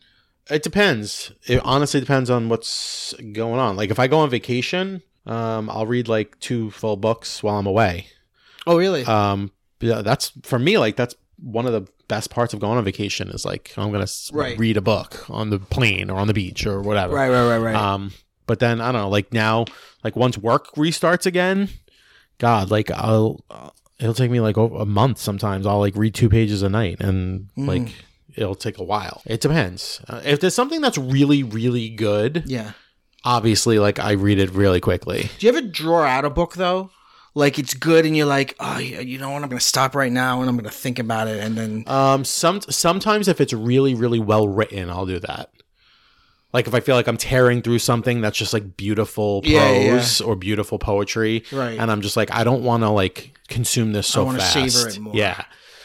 Speaker 2: It depends. It honestly depends on what's going on. Like if I go on vacation, um, I'll read like two full books while I'm away.
Speaker 1: Oh, really?
Speaker 2: Um, yeah, that's for me. Like that's one of the best parts of going on vacation is like I'm gonna s-
Speaker 1: Right.
Speaker 2: read a book on the plane or on the beach or whatever.
Speaker 1: right, right, right, right.
Speaker 2: Um, but then I don't know. Like now, like once work restarts again, God, like I'll uh, it'll take me like over a month sometimes. I'll like read two pages a night, and
Speaker 1: Mm.
Speaker 2: like it'll take a while. It depends. Uh, if there's something that's really really good,
Speaker 1: yeah.
Speaker 2: obviously, like I read it really quickly.
Speaker 1: Do you ever draw out a book though? Like it's good, and you're like, oh, yeah, you know what? I'm gonna stop right now, and I'm gonna think about it, and then
Speaker 2: Um, some sometimes if it's really really well written, I'll do that. Like if I feel like I'm tearing through something that's just like beautiful prose
Speaker 1: Yeah, yeah, yeah.
Speaker 2: or beautiful poetry,
Speaker 1: Right.
Speaker 2: and I'm just like I don't want to like consume this so
Speaker 1: wanna
Speaker 2: fast.
Speaker 1: savor it more.
Speaker 2: Yeah.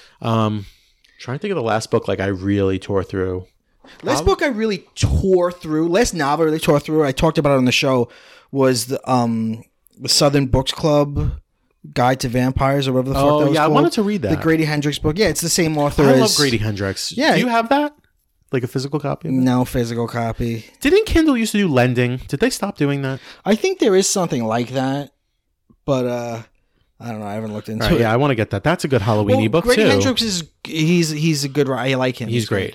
Speaker 2: Um, trying to think of the last book like I really tore through.
Speaker 1: last book I really tore through, last novel I really tore through. I talked about it on the show. Was the um the Southern Books Club Guide to Vampires or whatever the fuck
Speaker 2: Oh
Speaker 1: that was
Speaker 2: yeah, I
Speaker 1: called.
Speaker 2: wanted to read that.
Speaker 1: The Grady Hendrix book. Yeah, it's the same author
Speaker 2: I
Speaker 1: as
Speaker 2: love Grady Hendrix.
Speaker 1: Yeah.
Speaker 2: Do you have that? Like a physical copy of it?
Speaker 1: No physical copy.
Speaker 2: Didn't Kindle used to do lending? Did they stop doing that?
Speaker 1: I think there is something like that, but uh I don't know. I haven't looked into
Speaker 2: Right,
Speaker 1: it.
Speaker 2: yeah, I want to get that. That's a good Halloween
Speaker 1: Well,
Speaker 2: book
Speaker 1: Grady
Speaker 2: too.
Speaker 1: Hendrix is he's he's a good writer. I like him.
Speaker 2: He's great.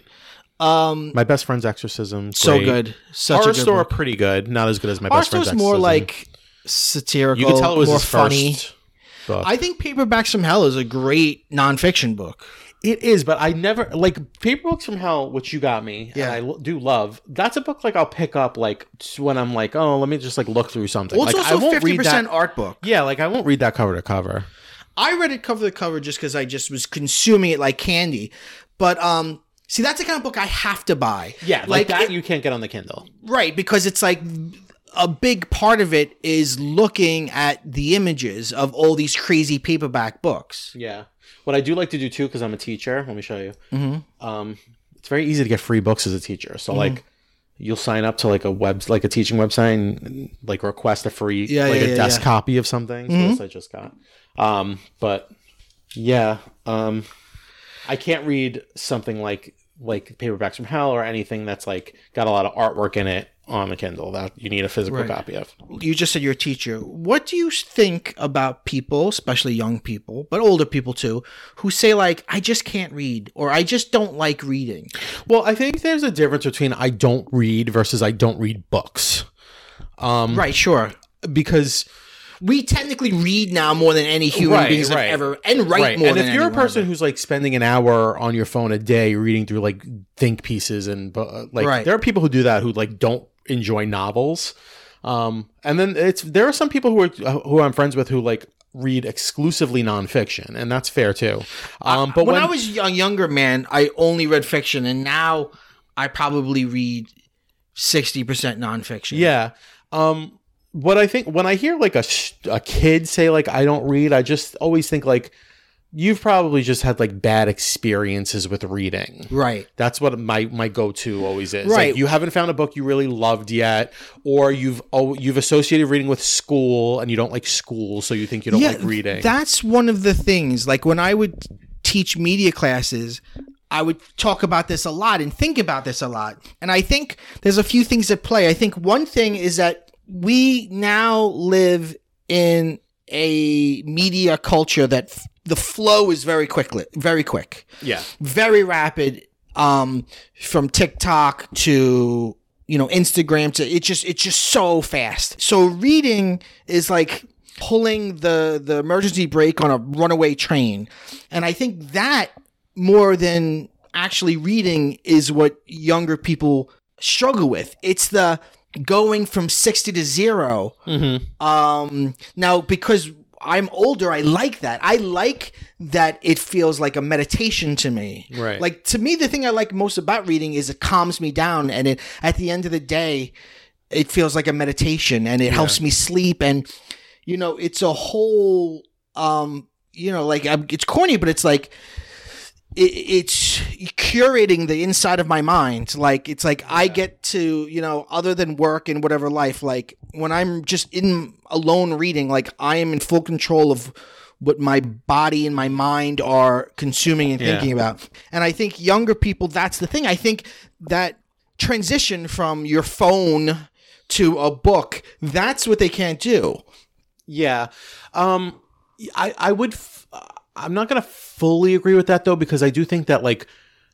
Speaker 1: Um,
Speaker 2: My Best Friend's Exorcism.
Speaker 1: so
Speaker 2: great.
Speaker 1: good. Such
Speaker 2: Horror
Speaker 1: a good
Speaker 2: Store
Speaker 1: book.
Speaker 2: pretty good. Not as good as My
Speaker 1: Horror
Speaker 2: Best Friend's
Speaker 1: Store's more
Speaker 2: Exorcism.
Speaker 1: like satirical.
Speaker 2: You could tell it was
Speaker 1: more
Speaker 2: his
Speaker 1: funny.
Speaker 2: first book.
Speaker 1: I think Paperbacks from Hell is a great nonfiction book.
Speaker 2: It is, but I never like Paper Books from Hell, which you got me.
Speaker 1: Yeah.
Speaker 2: and I lo- do love. That's a book like I'll pick up like when I'm like, oh, let me just like look through something.
Speaker 1: Well, it's
Speaker 2: like I
Speaker 1: also
Speaker 2: won't
Speaker 1: fifty
Speaker 2: read
Speaker 1: percent
Speaker 2: that.
Speaker 1: art book.
Speaker 2: Yeah, like I won't read that cover to cover.
Speaker 1: I read it cover to cover just because I just was consuming it like candy. But um, see, that's the kind of book I have to buy.
Speaker 2: Yeah, like, that
Speaker 1: it-
Speaker 2: you can't get on the Kindle.
Speaker 1: right, because it's like a big part of it is looking at the images of all these crazy paperback books.
Speaker 2: Yeah. What I do like to do too, because I'm a teacher. Let me show you.
Speaker 1: Mm-hmm.
Speaker 2: Um, it's very easy to get free books as a teacher. So like, you'll sign up to like a web, like a teaching website, and like request a free,
Speaker 1: Yeah,
Speaker 2: like
Speaker 1: yeah,
Speaker 2: a
Speaker 1: yeah,
Speaker 2: desk
Speaker 1: yeah.
Speaker 2: copy of something. So this I just got. Um, but yeah, um, I can't read something like like Paperbacks from Hell or anything that's like got a lot of artwork in it on the Kindle that you need a physical
Speaker 1: Right.
Speaker 2: copy of.
Speaker 1: You just said you're a teacher. What do you think about people, especially young people, but older people too, who say like, I just can't read or I just don't like reading?
Speaker 2: Well, I think there's a difference between I don't read versus I don't read books. Um,
Speaker 1: Right, sure.
Speaker 2: because
Speaker 1: We technically read now more than any human
Speaker 2: Right,
Speaker 1: beings
Speaker 2: right.
Speaker 1: have ever, and write
Speaker 2: right.
Speaker 1: more
Speaker 2: And
Speaker 1: than
Speaker 2: if you're a
Speaker 1: anyone
Speaker 2: person
Speaker 1: ever.
Speaker 2: who's like spending an hour on your phone a day reading through like think pieces and bu- uh, like
Speaker 1: Right.
Speaker 2: there are people who do that who like don't enjoy novels. Um, and then it's there are some people who are who I'm friends with who like read exclusively nonfiction, and that's fair too. Um, but
Speaker 1: when,
Speaker 2: when,
Speaker 1: I was a younger man, I only read fiction, and now I probably read sixty percent nonfiction.
Speaker 2: yeah, um, what I think when I hear like a sh- a kid say like I don't read, I just always think like you've probably just had like bad experiences with reading.
Speaker 1: Right.
Speaker 2: That's what my my go to always is.
Speaker 1: Right.
Speaker 2: Like you haven't found a book you really loved yet, or you've oh you've associated reading with school and you don't like school, so you think you don't like reading.
Speaker 1: That's one of the things. Like when I would teach media classes, I would talk about this a lot and think about this a lot. And I think there's a few things at play. I think one thing is that we now live in a media culture that f- the flow is very quickly, very quick,
Speaker 2: yeah.
Speaker 1: very rapid. Um, from TikTok to, you know, Instagram to it just, it's just so fast. So reading is like pulling the, the emergency brake on a runaway train. And I think that more than actually reading is what younger people struggle with. It's the going from sixty to zero.
Speaker 2: Mm-hmm.
Speaker 1: Um, now because I'm older. I like that. I like that it feels like a meditation to me.
Speaker 2: Right.
Speaker 1: Like, to me, the thing I like most about reading is it calms me down. And it, at the end of the day, it feels like a meditation and it yeah. helps me sleep. And, you know, it's a whole, um, you know, like, it's corny, but it's like, it's curating the inside of my mind. Like, it's like yeah. I get to, you know, other than work and whatever life, like when I'm just in alone reading, like I am in full control of what my body and my mind are consuming and thinking yeah. about. And I think younger people, that's the thing. I think that transition from your phone to a book, that's what they can't do.
Speaker 2: Yeah. Um, I, I would... F- I'm not going to fully agree with that, though, because I do think that, like,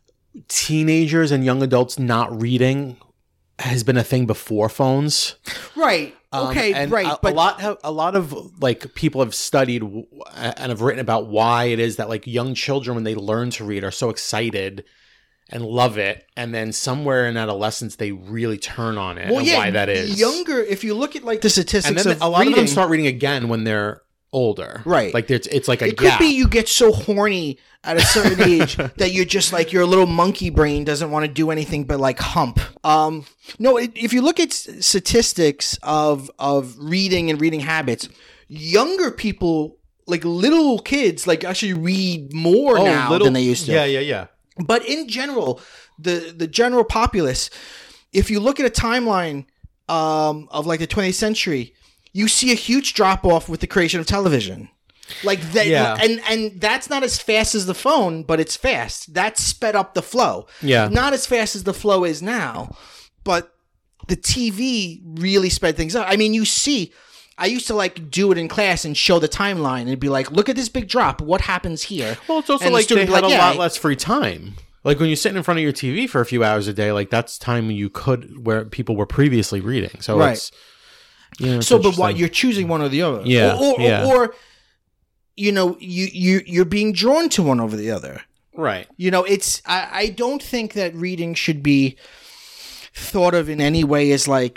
Speaker 2: teenagers and young adults not reading has been a thing before phones.
Speaker 1: Right. Okay,
Speaker 2: um, and
Speaker 1: right.
Speaker 2: A,
Speaker 1: but
Speaker 2: a lot have, a lot of, like, people have studied w- and have written about why it is that, like, young children, when they learn to read, are so excited and love it, and then somewhere in adolescence, they really turn on it,
Speaker 1: well,
Speaker 2: and
Speaker 1: yeah,
Speaker 2: why that is.
Speaker 1: Younger, if you look at, like, the statistics
Speaker 2: and then
Speaker 1: of
Speaker 2: a lot
Speaker 1: reading,
Speaker 2: of them start reading again when they're older,
Speaker 1: right?
Speaker 2: Like it's it's like a
Speaker 1: it
Speaker 2: gap.
Speaker 1: Could be you get so horny at a certain age that you're just like your little monkey brain doesn't want to do anything but like hump. Um, no, it, if you look at statistics of of reading and reading habits, younger people, like little kids, like actually read more
Speaker 2: oh,
Speaker 1: now
Speaker 2: little,
Speaker 1: than they used to.
Speaker 2: Yeah, yeah, yeah.
Speaker 1: But in general, the the general populace, if you look at a timeline um, of like the twentieth century, you see a huge drop off with the creation of television. Like that,
Speaker 2: yeah.
Speaker 1: and and that's not as fast as the phone, but it's fast. That sped up the flow.
Speaker 2: Yeah,
Speaker 1: not as fast as the flow is now, but the T V really sped things up. I mean, you see, I used to like do it in class and show the timeline and be like, "Look at this big drop. What happens here?"
Speaker 2: Well, it's also
Speaker 1: and
Speaker 2: like
Speaker 1: the
Speaker 2: they had
Speaker 1: like,
Speaker 2: a
Speaker 1: yeah,
Speaker 2: lot less free time. Like when you're sitting in front of your T V for a few hours a day, like that's time you could where people were previously reading. So
Speaker 1: right.
Speaker 2: it's you know, it's
Speaker 1: so, but what you're choosing one or the other,
Speaker 2: yeah,
Speaker 1: or, or,
Speaker 2: yeah.
Speaker 1: or, or you know, you you you're being drawn to one over the other,
Speaker 2: right?
Speaker 1: You know, it's I, I don't think that reading should be thought of in any way as like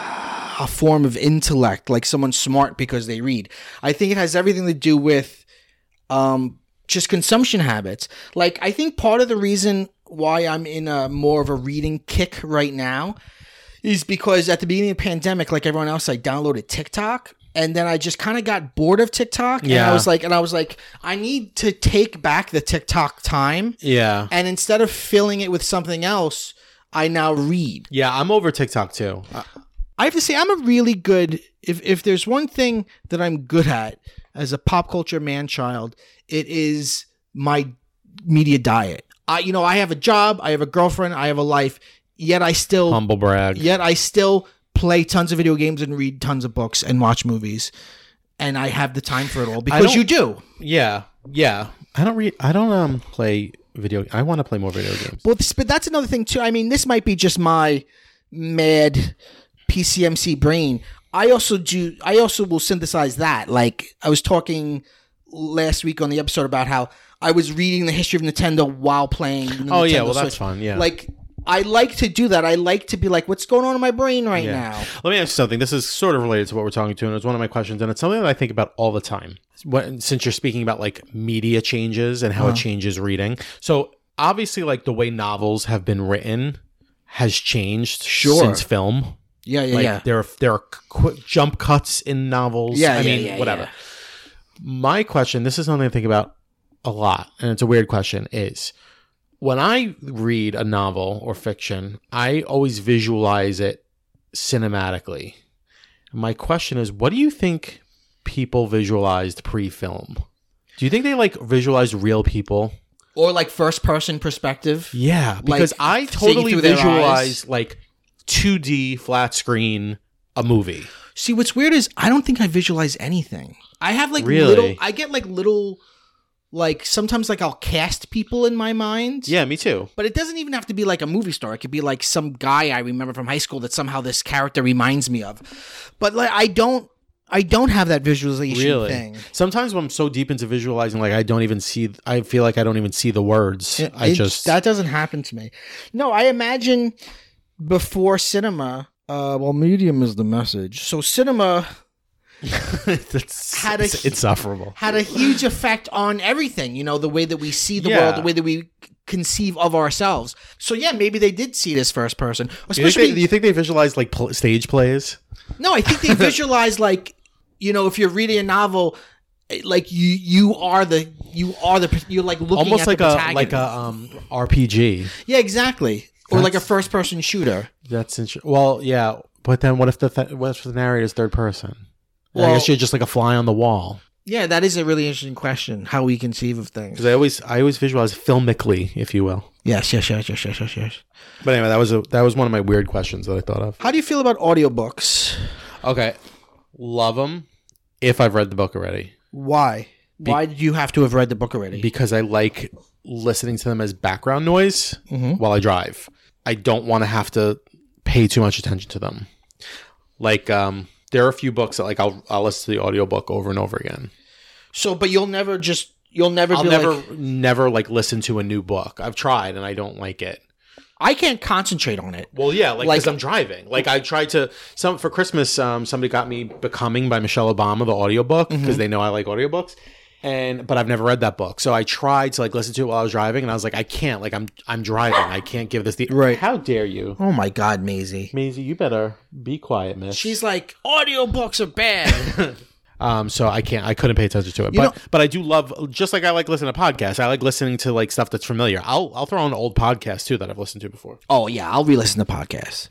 Speaker 1: a form of intellect, like someone's smart because they read. I think it has everything to do with um, just consumption habits. Like, I think part of the reason why I'm in a more of a reading kick right now is because at the beginning of the pandemic, like everyone else, I downloaded TikTok. And then I just kind of got bored of TikTok. And
Speaker 2: yeah.
Speaker 1: I was like, and I was like, I need to take back the TikTok time.
Speaker 2: Yeah.
Speaker 1: And instead of filling it with something else, I now read.
Speaker 2: Yeah, I'm over TikTok too. Uh,
Speaker 1: I have to say, I'm a really good, if, if there's one thing that I'm good at as a pop culture man-child, it is my media diet. I, you know, I have a job, I have a girlfriend, I have a life, yet I still...
Speaker 2: Humble brag.
Speaker 1: Yet I still play tons of video games and read tons of books and watch movies. And I have the time for it all because you do.
Speaker 2: Yeah, yeah. I don't read, I don't um play video, I want to play more video games.
Speaker 1: Well, this, but that's another thing too. I mean, this might be just my mad P C M C brain. I also do. I also will synthesize that. Like I was talking last week on the episode about how I was reading the history of Nintendo while playing. The
Speaker 2: oh
Speaker 1: Nintendo
Speaker 2: yeah, well
Speaker 1: Switch.
Speaker 2: that's fun. Yeah,
Speaker 1: like I like to do that. I like to be like, what's going on in my brain right
Speaker 2: yeah.
Speaker 1: now?
Speaker 2: Let me ask you something. This is sort of related to what we're talking to, and it's one of my questions, and it's something that I think about all the time. When, since you're speaking about like media changes and how
Speaker 1: huh.
Speaker 2: it changes reading, so obviously, like the way novels have been written has changed
Speaker 1: sure.
Speaker 2: since film.
Speaker 1: Yeah, yeah,
Speaker 2: like,
Speaker 1: yeah.
Speaker 2: There are there are quick jump cuts in novels.
Speaker 1: Yeah,
Speaker 2: I
Speaker 1: yeah,
Speaker 2: mean,
Speaker 1: yeah,
Speaker 2: whatever.
Speaker 1: yeah.
Speaker 2: My question, this is something I think about a lot, and it's a weird question, is when I read a novel or fiction, I always visualize it cinematically. My question is, what do you think people visualized pre-film? Do you think they like visualized real people?
Speaker 1: Or like first person perspective?
Speaker 2: Yeah, because
Speaker 1: like,
Speaker 2: I totally
Speaker 1: through their
Speaker 2: visualize
Speaker 1: eyes.
Speaker 2: like two D flat screen a movie.
Speaker 1: See, what's weird is I don't think I visualize anything. I have like
Speaker 2: really?
Speaker 1: little, I get like little, like sometimes like I'll cast people in my mind.
Speaker 2: Yeah, me too.
Speaker 1: But it doesn't even have to be like a movie star. It could be like some guy I remember from high school that somehow this character reminds me of. But like I don't, I don't have that visualization
Speaker 2: really?
Speaker 1: thing.
Speaker 2: Sometimes when I'm so deep into visualizing, like I don't even see, I feel like I don't even see the words.
Speaker 1: It,
Speaker 2: I
Speaker 1: it,
Speaker 2: just.
Speaker 1: That doesn't happen to me. No, I imagine before cinema, uh, well, medium is the message. So cinema
Speaker 2: it's,
Speaker 1: Had a-
Speaker 2: it's insufferable.
Speaker 1: had a huge effect on everything. You know, the way that we see the
Speaker 2: Yeah.
Speaker 1: world, the way that we conceive of ourselves. So yeah, maybe they did see this first person.
Speaker 2: Do you, think
Speaker 1: Especially
Speaker 2: they, do you think they visualize like pl- stage plays?
Speaker 1: no, I think they visualize like, you know, if you're reading a novel, like you you are the you are the you're like looking
Speaker 2: Almost
Speaker 1: at
Speaker 2: like
Speaker 1: the
Speaker 2: a
Speaker 1: protagonist.
Speaker 2: like a um, R P G.
Speaker 1: Yeah, exactly. Or like a
Speaker 2: That's-
Speaker 1: first person shooter.
Speaker 2: That's interesting. Well, yeah, but then what if the th- what if the narrator is third person? Well, I
Speaker 1: Well-
Speaker 2: guess you're just like a fly on the wall.
Speaker 1: Yeah, that is a really interesting question. How we conceive of things.
Speaker 2: Because I always I always visualize filmically, if you will.
Speaker 1: Yes, yes, yes, yes, yes, yes, yes.
Speaker 2: But anyway, that was a that was one of my weird questions that I thought of.
Speaker 1: How do you feel about audiobooks?
Speaker 2: Okay, love them if I've read the book already,
Speaker 1: Why? Why did you have to have read the book already?
Speaker 2: because I like listening to them as background noise
Speaker 1: Mhm.
Speaker 2: while I drive. I don't want to have to pay too much attention to them. Like, um, there are a few books that like I'll I'll listen to the audiobook over and over again.
Speaker 1: So, but you'll never just you'll never
Speaker 2: I'll
Speaker 1: be
Speaker 2: never
Speaker 1: like,
Speaker 2: never like listen to a new book. I've tried and I don't like it.
Speaker 1: I can't concentrate on it.
Speaker 2: Well, yeah, like
Speaker 1: Like-
Speaker 2: because I'm driving. Like I tried to some for Christmas. Um, somebody got me "Becoming" by Michelle Obama, the audiobook, because
Speaker 1: Mm-hmm.
Speaker 2: they know I like audiobooks. And but I've never read that book, so I tried to like listen to it while I was driving, and I was like, I can't. Like I'm I'm driving. I can't give this the
Speaker 1: Right.
Speaker 2: How dare you,
Speaker 1: Oh my God, Maisie.
Speaker 2: Maisie? You better be quiet, miss.
Speaker 1: She's like, audiobooks are bad.
Speaker 2: Um, so I can't, I couldn't pay attention to it,
Speaker 1: You
Speaker 2: but
Speaker 1: know-
Speaker 2: but I do love, just like I like listening to podcasts. I like listening to like stuff that's familiar. I'll I'll throw on old podcasts too that I've listened to before.
Speaker 1: Oh yeah, I'll re-listen to podcasts.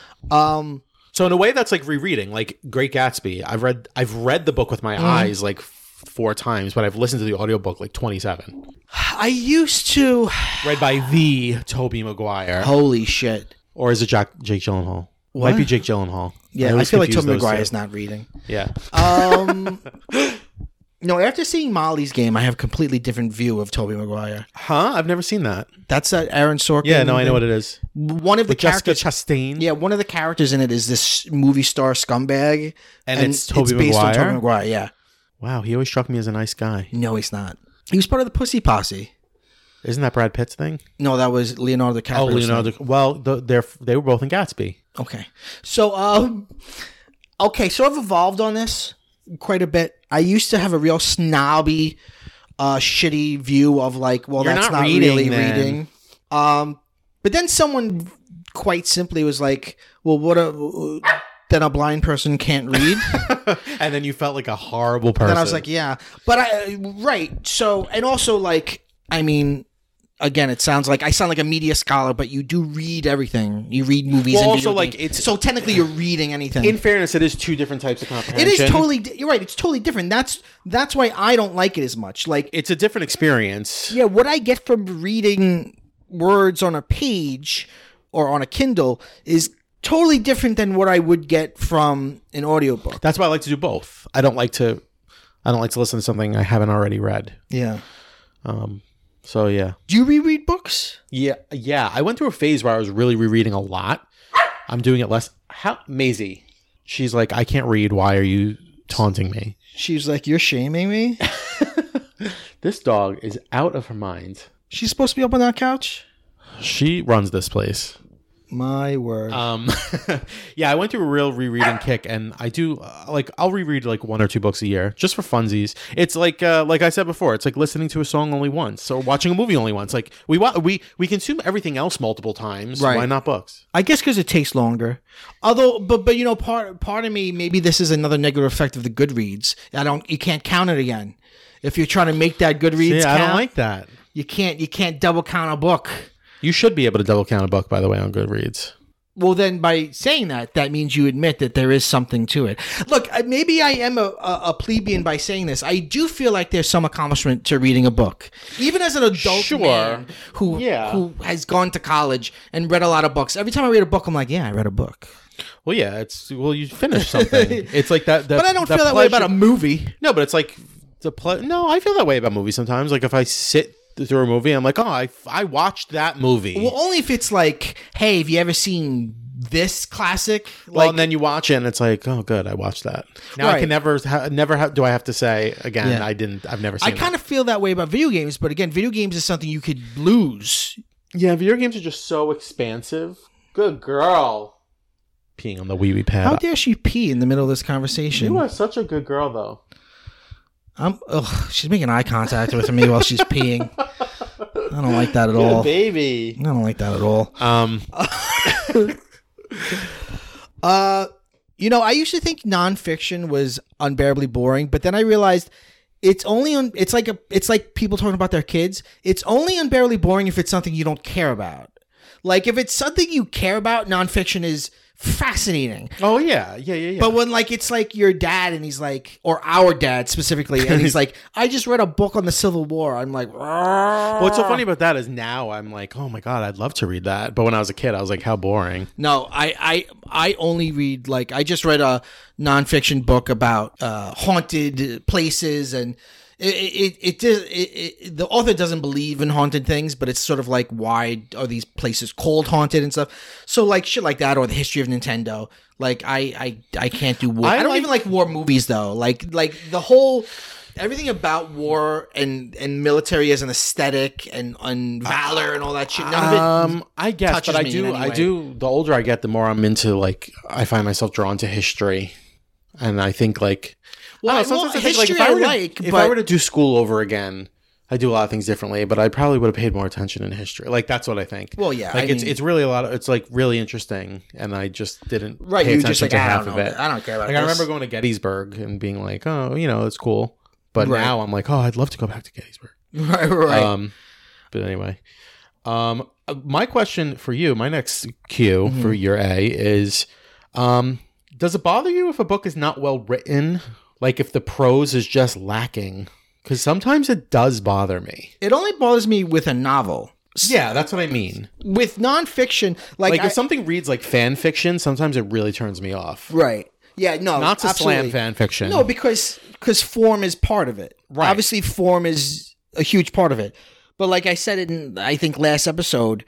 Speaker 1: Um,
Speaker 2: So in a way, that's like rereading, like Great Gatsby. I've read I've read the book with my eyes like f- four times, but I've listened to the audiobook like twenty-seven.
Speaker 1: I used to.
Speaker 2: Read by the Tobey Maguire,
Speaker 1: Holy shit.
Speaker 2: or is it Jack Jake Gyllenhaal?
Speaker 1: What?
Speaker 2: Might be Jake Gyllenhaal.
Speaker 1: Yeah, I,
Speaker 2: always
Speaker 1: feel like
Speaker 2: confuse
Speaker 1: Tobey
Speaker 2: those
Speaker 1: Maguire
Speaker 2: two.
Speaker 1: is not reading.
Speaker 2: Yeah.
Speaker 1: Um, no, after seeing Molly's Game, I have a completely different view of Tobey Maguire.
Speaker 2: Huh? I've never seen that.
Speaker 1: That's that Aaron Sorkin.
Speaker 2: Yeah. No, I know what it is.
Speaker 1: One of the
Speaker 2: With Jessica
Speaker 1: characters.
Speaker 2: Chastain.
Speaker 1: Yeah, one of the characters in it is this movie star scumbag,
Speaker 2: And it's Tobey
Speaker 1: based on
Speaker 2: Maguire?
Speaker 1: Tobey Maguire. Yeah,
Speaker 2: Wow. He always struck me as a nice guy.
Speaker 1: no, he's not. He was part of the Pussy Posse.
Speaker 2: Isn't that Brad Pitt's thing?
Speaker 1: No, that was Leonardo DiCaprio.
Speaker 2: Oh, Leonardo. Well, the, they're they were both in Gatsby.
Speaker 1: Okay, so um, okay, so I've evolved on this quite a bit. I used to have a real snobby, uh, shitty view of like, well,
Speaker 2: You're
Speaker 1: that's
Speaker 2: not
Speaker 1: not,
Speaker 2: reading,
Speaker 1: really
Speaker 2: then.
Speaker 1: reading. Um, but then someone quite simply was like, well, what a then a blind person can't read.
Speaker 2: And then you felt like a horrible person.
Speaker 1: Then I was like, yeah, but I right. So and also like, I mean, again, it sounds like I sound like a media scholar, but you do read everything. You read movies.
Speaker 2: Well,
Speaker 1: and
Speaker 2: also,
Speaker 1: video
Speaker 2: like,
Speaker 1: games.
Speaker 2: it's-
Speaker 1: so technically you're reading anything.
Speaker 2: in fairness, it is two different types of
Speaker 1: it
Speaker 2: comprehension.
Speaker 1: is totally. di- You're right. It's totally different. That's that's why I don't like it as much. Like,
Speaker 2: It's a different experience.
Speaker 1: yeah, what I get from reading words on a page or on a Kindle is totally different than what I would get from an audiobook.
Speaker 2: That's why I like to do both. I don't like to. I don't like to listen to something I haven't already read.
Speaker 1: Yeah.
Speaker 2: Um. So yeah.
Speaker 1: Do you reread books?
Speaker 2: Yeah. Yeah. I went through a phase where I was really rereading a lot. I'm doing it less. How Maisie? She's like, I can't read. Why are you taunting me?
Speaker 1: She's like, you're shaming me.
Speaker 2: This dog is out of her mind.
Speaker 1: She's supposed to be up on that couch.
Speaker 2: She runs this place.
Speaker 1: My word.
Speaker 2: Um, yeah, I went through a real rereading kick, and I do uh, like I'll reread like one or two books a year just for funsies. It's like uh, like I said before, it's like listening to a song only once or watching a movie only once. Like we wa- we we consume everything else multiple times.
Speaker 1: Right.
Speaker 2: Why not books?
Speaker 1: I guess because it takes longer. Although, but but you know, part part of me, maybe this is another negative effect of the Goodreads. I don't. You can't count it again. If you're trying to make that Goodreads
Speaker 2: Yeah, I
Speaker 1: count,
Speaker 2: don't like that.
Speaker 1: you can't. You can't double count a book.
Speaker 2: You should be able to double count a book, by the way, on Goodreads.
Speaker 1: Well, then by saying that, that means you admit that there is something to it. Look, uh, maybe I am a, a, a plebeian by saying this. I do feel like there's some accomplishment to reading a book, even as an adult
Speaker 2: Sure.
Speaker 1: man who
Speaker 2: Yeah.
Speaker 1: who has gone to college and read a lot of books. Every time I read a book, I'm like, yeah, I read a book.
Speaker 2: Well, yeah, it's well, you finish something. It's like that. that
Speaker 1: But I don't feel that way about a
Speaker 2: pleasure-
Speaker 1: movie.
Speaker 2: No, but it's like the ple- No, I feel that way about movies sometimes. Like if I sit through a movie, I'm like, oh, I I watched that movie.
Speaker 1: Well, only if it's like, hey, have you ever seen this classic?
Speaker 2: Well,
Speaker 1: Like,
Speaker 2: and then you watch it, and it's like, oh, good, I watched that. Now I
Speaker 1: Right.
Speaker 2: can never, ha- never ha- do I have to say again.
Speaker 1: Yeah.
Speaker 2: I didn't. I've never seen.
Speaker 1: I kind of feel that way about video games, but again, video games is something you could lose.
Speaker 2: of. Yeah, video games are just so expansive. Good girl. peeing on the wee wee pad.
Speaker 1: How dare she pee in the middle of this conversation?
Speaker 2: You are such a good girl, though.
Speaker 1: I'm. Ugh, she's making eye contact with me while she's peeing. I don't like that at all.
Speaker 2: Baby.
Speaker 1: I don't like that at all.
Speaker 2: Um.
Speaker 1: uh, you know, I used to think nonfiction was unbearably boring, but then I realized it's only un- it's like a it's like people talking about their kids. It's only unbearably boring if it's something you don't care about. Like if it's something you care about, nonfiction is fascinating.
Speaker 2: Oh yeah, yeah, yeah, yeah.
Speaker 1: But when like it's like your dad and he's like, or our dad specifically, and he's like, I just read a book on the Civil War. I'm like, Argh.
Speaker 2: What's so funny about that is now I'm like, oh my god, I'd love to read that. But when I was a kid, I was like, how boring.
Speaker 1: No, I I I only read like I just read a nonfiction book about uh, haunted places and. It it it, it, it it the author doesn't believe in haunted things, but it's sort of like why are these places called haunted and stuff. So like shit like that, or the history of Nintendo. Like I I, I can't do war. I, I don't like, even like war movies though. Like like the whole everything about war and, and military as an aesthetic and, and valor and all that shit. None of it
Speaker 2: um, I guess, but I do I do. The older I get, the more I'm into like I find myself drawn to history, and I think like.
Speaker 1: Well,
Speaker 2: I don't know,
Speaker 1: well,
Speaker 2: I think,
Speaker 1: history
Speaker 2: like, if I were to,
Speaker 1: like,
Speaker 2: if
Speaker 1: but...
Speaker 2: I were to do school over again, I do a lot of things differently, but I probably would have paid more attention in history. Like that's what I think.
Speaker 1: Well, yeah,
Speaker 2: like
Speaker 1: I
Speaker 2: it's
Speaker 1: mean,
Speaker 2: it's really a lot of it's like really interesting, and I just didn't
Speaker 1: right.
Speaker 2: pay
Speaker 1: You
Speaker 2: attention
Speaker 1: just like
Speaker 2: to
Speaker 1: I
Speaker 2: half
Speaker 1: don't
Speaker 2: of
Speaker 1: know.
Speaker 2: it.
Speaker 1: I don't care about.
Speaker 2: Like
Speaker 1: this.
Speaker 2: I remember going to Gettysburg and being like, oh, you know, it's cool, but
Speaker 1: right.
Speaker 2: now I'm like, oh, I'd love to go back to Gettysburg.
Speaker 1: Right, right.
Speaker 2: Um, but anyway, um, my question for you, my next cue mm-hmm. for your A is, um, does it bother you if a book is not well written? Like if the prose is just lacking, because sometimes it does bother me.
Speaker 1: It only bothers me with a novel.
Speaker 2: Yeah, that's what I mean.
Speaker 1: With nonfiction, like,
Speaker 2: like
Speaker 1: I,
Speaker 2: if something reads like fan fiction, sometimes it really turns me off.
Speaker 1: Right. Yeah. No.
Speaker 2: Not to
Speaker 1: absolutely.
Speaker 2: slam fan fiction.
Speaker 1: No, because because form is part of it.
Speaker 2: Right.
Speaker 1: Obviously, form is a huge part of it. But like I said in I think last episode,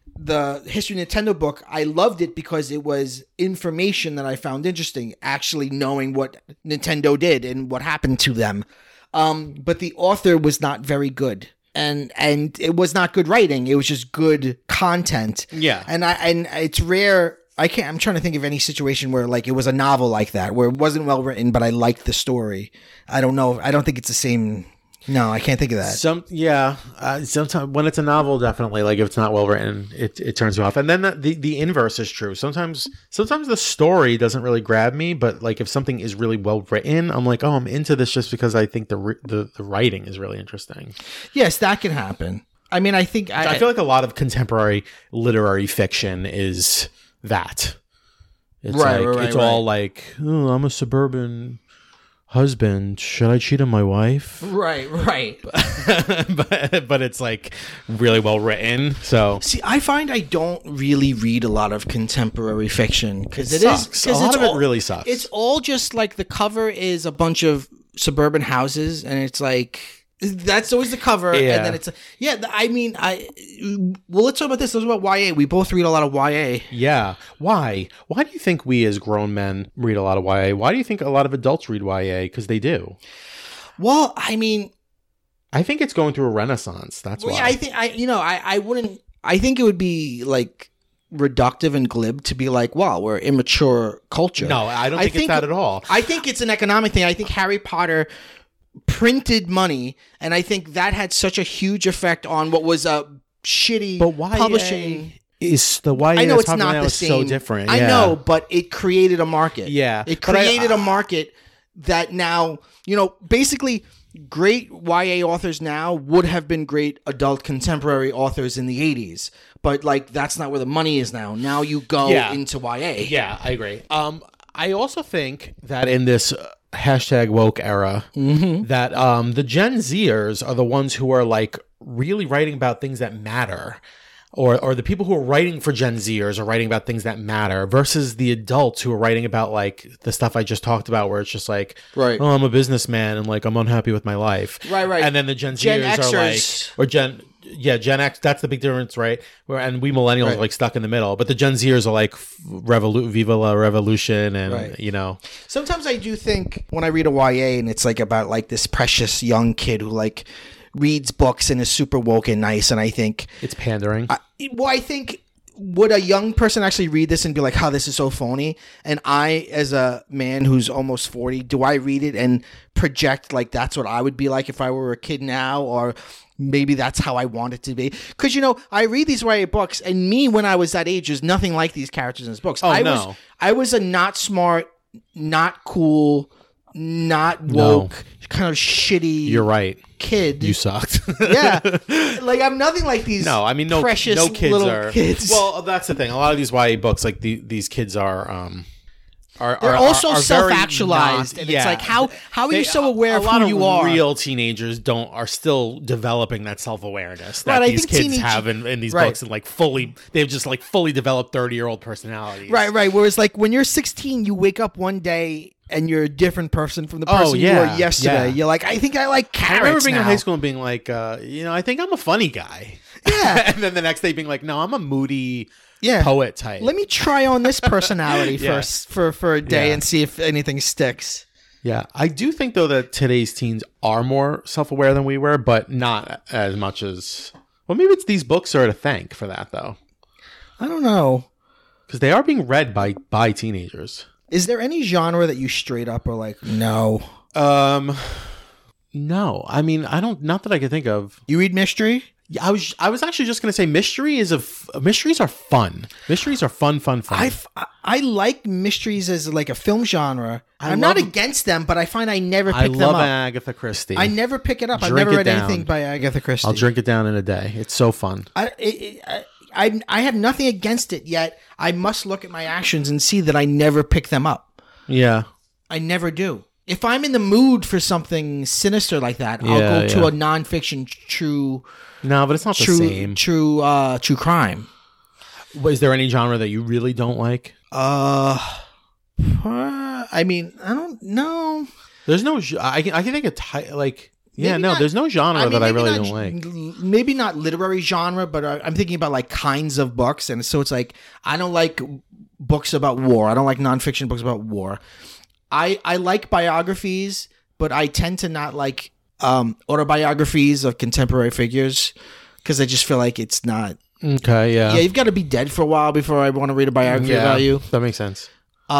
Speaker 1: the History of Nintendo book, I loved it because it was information that I found interesting, actually knowing what Nintendo did and what happened to them. Um, but the author was not very good. And and it was not good writing. It was just good content.
Speaker 2: Yeah.
Speaker 1: And I and it's rare. I can't. I'm trying to think of any situation where like it was a novel like that, where it wasn't well written, but I liked the story. I don't know. I don't think it's the same. No, I can't think of that.
Speaker 2: Some yeah, uh, sometimes when it's a novel, definitely like if it's not well written, it it turns you off. And then the, the the inverse is true. Sometimes sometimes the story doesn't really grab me, but like if something is really well written, I'm like, oh, I'm into this just because I think the the the writing is really interesting.
Speaker 1: Yes, that can happen. I mean, I think I,
Speaker 2: I feel like a lot of contemporary literary fiction is that. It's
Speaker 1: right,
Speaker 2: like
Speaker 1: right, right,
Speaker 2: it's
Speaker 1: right.
Speaker 2: all like, oh, I'm a suburban husband, should I cheat on my wife?
Speaker 1: Right, right.
Speaker 2: but but it's like really well written. So
Speaker 1: see, I find I don't really read a lot of contemporary fiction because it,
Speaker 2: it
Speaker 1: is
Speaker 2: sucks. A lot
Speaker 1: it's
Speaker 2: of
Speaker 1: all,
Speaker 2: it really sucks.
Speaker 1: It's all just like the cover is a bunch of suburban houses, and it's like that's always the cover,
Speaker 2: yeah.
Speaker 1: and then it's yeah. I mean, I well, let's talk about this. Let's talk about Y A. We both read a lot of Y A.
Speaker 2: Yeah. Why? Why do you think we as grown men read a lot of Y A? Why do you think a lot of adults read Y A? Because they do.
Speaker 1: Well, I mean,
Speaker 2: I think it's going through a renaissance. That's
Speaker 1: well,
Speaker 2: why.
Speaker 1: yeah, I think I, you know, I, I wouldn't. I think it would be like reductive and glib to be like, "Wow, we're immature culture."
Speaker 2: No, I don't think,
Speaker 1: I
Speaker 2: it's
Speaker 1: think
Speaker 2: that at all.
Speaker 1: I think it's an economic thing. I think Harry Potter printed money, and I think that had such a huge effect on what was a shitty
Speaker 2: But Y A
Speaker 1: publishing.
Speaker 2: Is the Y A
Speaker 1: I know
Speaker 2: that's
Speaker 1: it's
Speaker 2: popular
Speaker 1: not
Speaker 2: now
Speaker 1: the
Speaker 2: is
Speaker 1: same.
Speaker 2: so different.
Speaker 1: I
Speaker 2: Yeah.
Speaker 1: know, but it created a market.
Speaker 2: Yeah.
Speaker 1: It
Speaker 2: But I-
Speaker 1: created a market that now, you know, basically great Y A authors now would have been great adult contemporary authors in the eighties. But like that's not where the money is now. Now you go
Speaker 2: Yeah.
Speaker 1: into Y A.
Speaker 2: Yeah, I agree. Um, I also think that in this uh, hashtag woke era,
Speaker 1: Mm-hmm.
Speaker 2: that um, the Gen Zers are the ones who are like really writing about things that matter. Or, or the people who are writing for Gen Zers are writing about things that matter versus the adults who are writing about like the stuff I just talked about, where it's just like,
Speaker 1: Right.
Speaker 2: oh, I'm a businessman and like I'm unhappy with my life.
Speaker 1: Right, right.
Speaker 2: And then the Gen Zers
Speaker 1: Gen
Speaker 2: are
Speaker 1: Xers.
Speaker 2: like, or Gen, yeah, Gen X. That's the big difference, right? Where and we millennials
Speaker 1: Right.
Speaker 2: are like stuck in the middle, but the Gen Zers are like revolu- Viva la Revolution, and
Speaker 1: Right.
Speaker 2: you know,
Speaker 1: Sometimes I do think when I read a Y A and it's like about like this precious young kid who like reads books and is super woke and nice, and I think
Speaker 2: it's pandering.
Speaker 1: I, well, I think would a young person actually read this and be like, "Oh, this is so phony"? And I, as a man who's almost forty, do I read it and project like that's what I would be like if I were a kid now, or maybe that's how I want it to be? Because, you know, I read these Y A books, and me when I was that age was nothing like these characters in these books.
Speaker 2: Oh,
Speaker 1: I
Speaker 2: no.
Speaker 1: was I was a not smart, not cool, not woke,
Speaker 2: No.
Speaker 1: kind of shitty.
Speaker 2: You're right.
Speaker 1: Kid.
Speaker 2: You sucked.
Speaker 1: Yeah, like I'm nothing like these.
Speaker 2: No, I mean no.
Speaker 1: precious
Speaker 2: no kids
Speaker 1: little
Speaker 2: are.
Speaker 1: kids.
Speaker 2: Well, that's the thing. A lot of these Y A books, like the, these kids are, um, are
Speaker 1: They're
Speaker 2: are,
Speaker 1: also
Speaker 2: are, are
Speaker 1: self-actualized,
Speaker 2: very
Speaker 1: and
Speaker 2: not,
Speaker 1: it's
Speaker 2: yeah.
Speaker 1: like how how are
Speaker 2: They-
Speaker 1: you so aware
Speaker 2: a,
Speaker 1: of
Speaker 2: a lot
Speaker 1: who you are?
Speaker 2: Real teenagers don't are still developing that self awareness that
Speaker 1: Right, I
Speaker 2: these
Speaker 1: think
Speaker 2: kids
Speaker 1: teenage-
Speaker 2: have in, in these
Speaker 1: Right.
Speaker 2: books, and like fully, they've just like fully developed thirty year old personalities.
Speaker 1: Right, right. Whereas like when you're sixteen, you wake up one day and you're a different person from the
Speaker 2: Oh,
Speaker 1: person you
Speaker 2: yeah,
Speaker 1: were yesterday.
Speaker 2: yeah.
Speaker 1: You're like, I think I like carrots
Speaker 2: I remember being
Speaker 1: now.
Speaker 2: in high school and being like, uh, you know, I think I'm a funny guy.
Speaker 1: Yeah.
Speaker 2: And then the next day being like, no, I'm a moody
Speaker 1: Yeah.
Speaker 2: poet type.
Speaker 1: Let me try on this personality
Speaker 2: Yeah.
Speaker 1: first for for a day
Speaker 2: Yeah.
Speaker 1: and see if anything sticks.
Speaker 2: Yeah, I do think though that today's teens are more self-aware than we were, but not as much as. Well, maybe it's these books are to thank for that though,
Speaker 1: I don't know.
Speaker 2: because they are being read by by teenagers.
Speaker 1: Is there any genre that you straight up are like, no?
Speaker 2: Um, no, I mean I don't. Not that I can think of.
Speaker 1: You read mystery?
Speaker 2: Yeah, I was I was actually just gonna say mystery is a f- mysteries are fun. Mysteries are fun, fun, fun.
Speaker 1: I, f- I like mysteries as like a film genre.
Speaker 2: I
Speaker 1: I'm not
Speaker 2: love-
Speaker 1: against them, but I find I never pick
Speaker 2: I
Speaker 1: them
Speaker 2: love
Speaker 1: up.
Speaker 2: Agatha Christie.
Speaker 1: I never pick it up. I've
Speaker 2: Drink
Speaker 1: never
Speaker 2: it
Speaker 1: read
Speaker 2: down.
Speaker 1: anything by Agatha Christie.
Speaker 2: I'll drink it down in a day. It's so fun.
Speaker 1: I, it, it, I, I I have nothing against it, yet I must look at my actions and see that I never pick them up.
Speaker 2: Yeah.
Speaker 1: I never do. If I'm in the mood for something sinister like that, I'll
Speaker 2: Yeah,
Speaker 1: go to
Speaker 2: yeah.
Speaker 1: a nonfiction true
Speaker 2: No, but it's not
Speaker 1: true
Speaker 2: the same.
Speaker 1: true uh true crime.
Speaker 2: Is there any genre that you really don't like?
Speaker 1: Uh, uh, I mean, I don't know.
Speaker 2: There's no. ge- I can. I can think of ty- like. Yeah,
Speaker 1: Maybe
Speaker 2: no.
Speaker 1: not-
Speaker 2: there's no genre
Speaker 1: I mean,
Speaker 2: that I
Speaker 1: maybe
Speaker 2: really
Speaker 1: not
Speaker 2: don't
Speaker 1: g-
Speaker 2: like.
Speaker 1: Maybe not literary genre, but I, I'm thinking about like kinds of books, and so it's like I don't like books about war. I don't like nonfiction books about war. I I like biographies, but I tend to not like um, autobiographies of contemporary figures because I just feel like it's not.
Speaker 2: Okay. Yeah.
Speaker 1: Yeah, you've got to be dead for a while before I want to read a biography
Speaker 2: Yeah,
Speaker 1: about you.
Speaker 2: That makes sense.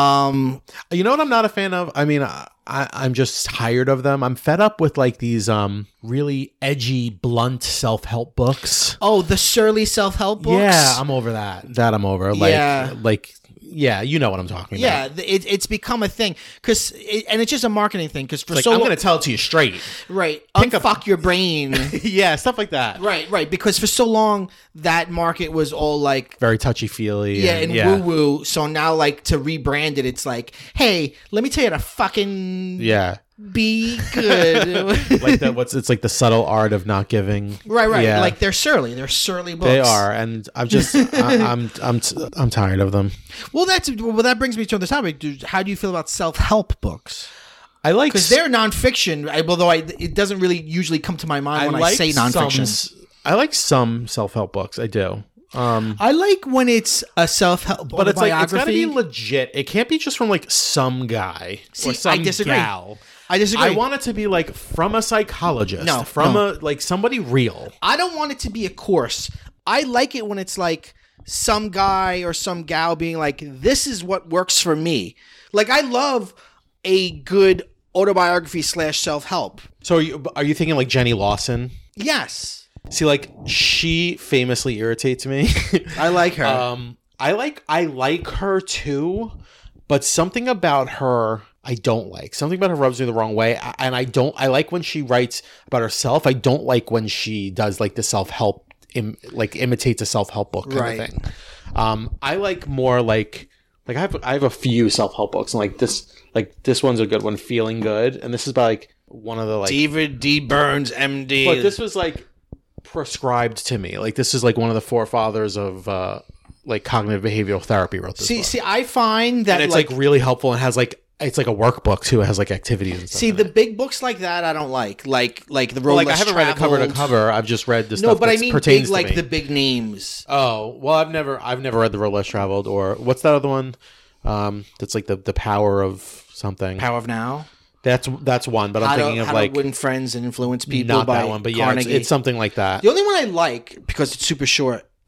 Speaker 1: Um,
Speaker 2: You know what I'm not a fan of? I mean, I, I, I'm just tired of them. I'm fed up with like these um really edgy, blunt self-help books.
Speaker 1: oh, the surly self-help books.
Speaker 2: Yeah, I'm over that. That I'm over. Like,
Speaker 1: Yeah.
Speaker 2: like, yeah, you know what I'm talking
Speaker 1: Yeah,
Speaker 2: about.
Speaker 1: th- it, it's become a thing because, it, and it's just a marketing thing because for
Speaker 2: Like,
Speaker 1: so
Speaker 2: I'm
Speaker 1: long,
Speaker 2: gonna tell it to you straight.
Speaker 1: right,
Speaker 2: pick up-
Speaker 1: unfuck your brain,
Speaker 2: Yeah, stuff like that.
Speaker 1: right, right, because for so long that market was all like,
Speaker 2: Very touchy feely.
Speaker 1: yeah, and woo woo. So now, like to rebrand it, it's like, hey, let me tell you to fucking
Speaker 2: Yeah.
Speaker 1: be good,
Speaker 2: Like that. What's it's like the subtle art of not giving.
Speaker 1: right, right.
Speaker 2: Yeah.
Speaker 1: Like they're surly, they're surly books.
Speaker 2: They are, and I'm just, I, I'm, I'm, t- I'm tired of them.
Speaker 1: Well, that's well. That brings me to the topic. Dude, how do you feel about self-help books?
Speaker 2: I like
Speaker 1: Because they're nonfiction, I- although I, it doesn't really usually come to my mind when I say nonfiction.
Speaker 2: Some, I like some self-help books. I do. Um,
Speaker 1: I like when it's a self-help
Speaker 2: but it's like it's got to
Speaker 1: autobiography.
Speaker 2: be legit. It can't be just from like some guy
Speaker 1: See,
Speaker 2: or some
Speaker 1: I disagree.
Speaker 2: gal.
Speaker 1: I disagree.
Speaker 2: I want it to be like from a psychologist.
Speaker 1: No,
Speaker 2: from
Speaker 1: no.
Speaker 2: a like somebody real.
Speaker 1: I don't want it to be a course. I like it when it's like some guy or some gal being like, "This is what works for me." Like I love a good autobiography slash self-help.
Speaker 2: So are you, are you thinking like Jenny Lawson?
Speaker 1: Yes,
Speaker 2: See, like she famously irritates me.
Speaker 1: I like her.
Speaker 2: Um, I like I like her too, but something about her I don't like. Something about her rubs me the wrong way, I- and I don't. I like when she writes about herself. I don't like when she does like the self help, Im, like imitates a self help book kind
Speaker 1: Right.
Speaker 2: of thing. Um, I like more like like I have I have a few self help books, and like this like this one's a good one, Feeling Good, and this is by like one of the like.
Speaker 1: David D. Burns, M D.
Speaker 2: But this was like prescribed to me. Like this is like one of the forefathers of uh like cognitive behavioral therapy wrote this
Speaker 1: see,
Speaker 2: book.
Speaker 1: see, I find that
Speaker 2: And it's
Speaker 1: like,
Speaker 2: like, really helpful and has like it's like a workbook too. It has like activities and stuff.
Speaker 1: see
Speaker 2: in
Speaker 1: the
Speaker 2: it.
Speaker 1: big books like that. I don't like like like the road
Speaker 2: Well, like I
Speaker 1: less
Speaker 2: haven't read it cover to
Speaker 1: traveled.
Speaker 2: cover. I've just read the
Speaker 1: No,
Speaker 2: stuff
Speaker 1: but I
Speaker 2: that
Speaker 1: mean
Speaker 2: pertains
Speaker 1: big,
Speaker 2: to
Speaker 1: like
Speaker 2: me.
Speaker 1: the big names.
Speaker 2: Oh well, I've never I've never read the Road Less Traveled or what's that other one? Um, that's like the the power of something.
Speaker 1: Power of Now.
Speaker 2: That's that's one, but I'm
Speaker 1: How
Speaker 2: thinking
Speaker 1: to,
Speaker 2: of
Speaker 1: how
Speaker 2: like
Speaker 1: to win friends and influence people
Speaker 2: not
Speaker 1: by
Speaker 2: that one, but yeah, it's,
Speaker 1: Carnegie.
Speaker 2: it's something like that.
Speaker 1: The only one I like because it's super short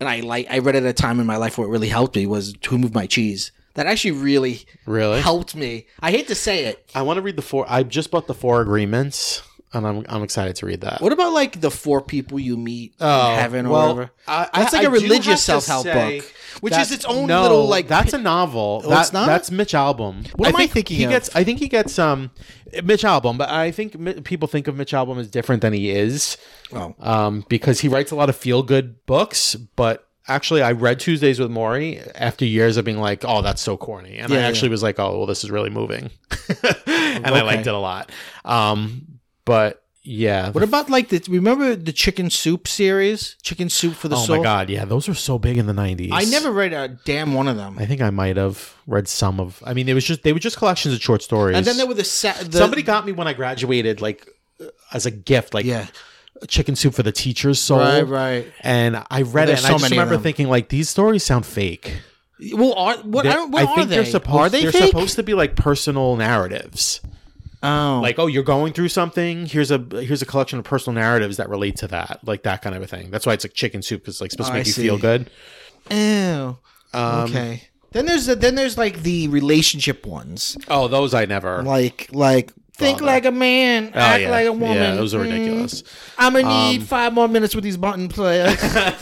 Speaker 1: and I like I read it at a time in my life where it really helped me was Who Moved My Cheese. That actually really
Speaker 2: Really?
Speaker 1: helped me. I hate to say it.
Speaker 2: I want to read the four. I just bought the Four Agreements, and I'm I'm excited to read that.
Speaker 1: What about like the four people you meet
Speaker 2: Oh,
Speaker 1: in heaven or
Speaker 2: well,
Speaker 1: whatever?
Speaker 2: I-
Speaker 1: That's
Speaker 2: I-
Speaker 1: like a
Speaker 2: I do have
Speaker 1: religious
Speaker 2: to
Speaker 1: self-help
Speaker 2: say
Speaker 1: book, which
Speaker 2: that-
Speaker 1: is its own
Speaker 2: no,
Speaker 1: little like.
Speaker 2: that's a novel.
Speaker 1: Oh,
Speaker 2: That-
Speaker 1: it's not?
Speaker 2: That's Mitch Albom.
Speaker 1: What am I
Speaker 2: think
Speaker 1: thinking
Speaker 2: He
Speaker 1: of?
Speaker 2: gets. I think he gets um Mitch Albom, but I think Mi- people think of Mitch Albom as different than he is.
Speaker 1: Oh.
Speaker 2: Um, because he writes a lot of feel good books, but. Actually, I read Tuesdays with Maury after years of being like, "Oh, that's so corny," and
Speaker 1: Yeah,
Speaker 2: I actually
Speaker 1: yeah.
Speaker 2: was like, "Oh, well, this is really moving," and I
Speaker 1: Okay.
Speaker 2: liked it a lot. Um, but yeah,
Speaker 1: What about like the remember the Chicken Soup series? Chicken Soup for the
Speaker 2: oh
Speaker 1: Soul.
Speaker 2: my god, yeah, those were so big in the nineties.
Speaker 1: I never read a damn one of them.
Speaker 2: I think I might have read some of. I mean, it was just they were just collections of short stories.
Speaker 1: And then there were the, sa- the
Speaker 2: somebody got me when I graduated, like uh, as a gift, like
Speaker 1: yeah,
Speaker 2: Chicken Soup for the Teacher's Soul.
Speaker 1: right, right.
Speaker 2: And I read it,
Speaker 1: there's
Speaker 2: and I
Speaker 1: so
Speaker 2: just
Speaker 1: many of
Speaker 2: remember
Speaker 1: them.
Speaker 2: thinking, like, these stories sound fake.
Speaker 1: Well, are what? I, don't, what
Speaker 2: I
Speaker 1: are
Speaker 2: think
Speaker 1: they?
Speaker 2: are supposed.
Speaker 1: are they
Speaker 2: they're
Speaker 1: fake?
Speaker 2: supposed to be like personal narratives.
Speaker 1: Oh,
Speaker 2: Like, oh, you're going through something. Here's a here's a collection of personal narratives that relate to that, like that kind of a thing. That's why it's like Chicken Soup because it's like supposed
Speaker 1: Oh,
Speaker 2: to make
Speaker 1: I
Speaker 2: you
Speaker 1: see.
Speaker 2: feel good.
Speaker 1: ew.
Speaker 2: Um,
Speaker 1: Okay. Then there's the, then there's like the relationship ones,
Speaker 2: Oh, those I never.
Speaker 1: like like think
Speaker 2: Bother.
Speaker 1: like a man,
Speaker 2: Oh,
Speaker 1: act
Speaker 2: yeah.
Speaker 1: like a woman.
Speaker 2: Yeah, those are
Speaker 1: Mm,
Speaker 2: ridiculous.
Speaker 1: I'm gonna need
Speaker 2: Um,
Speaker 1: five more minutes with these button players.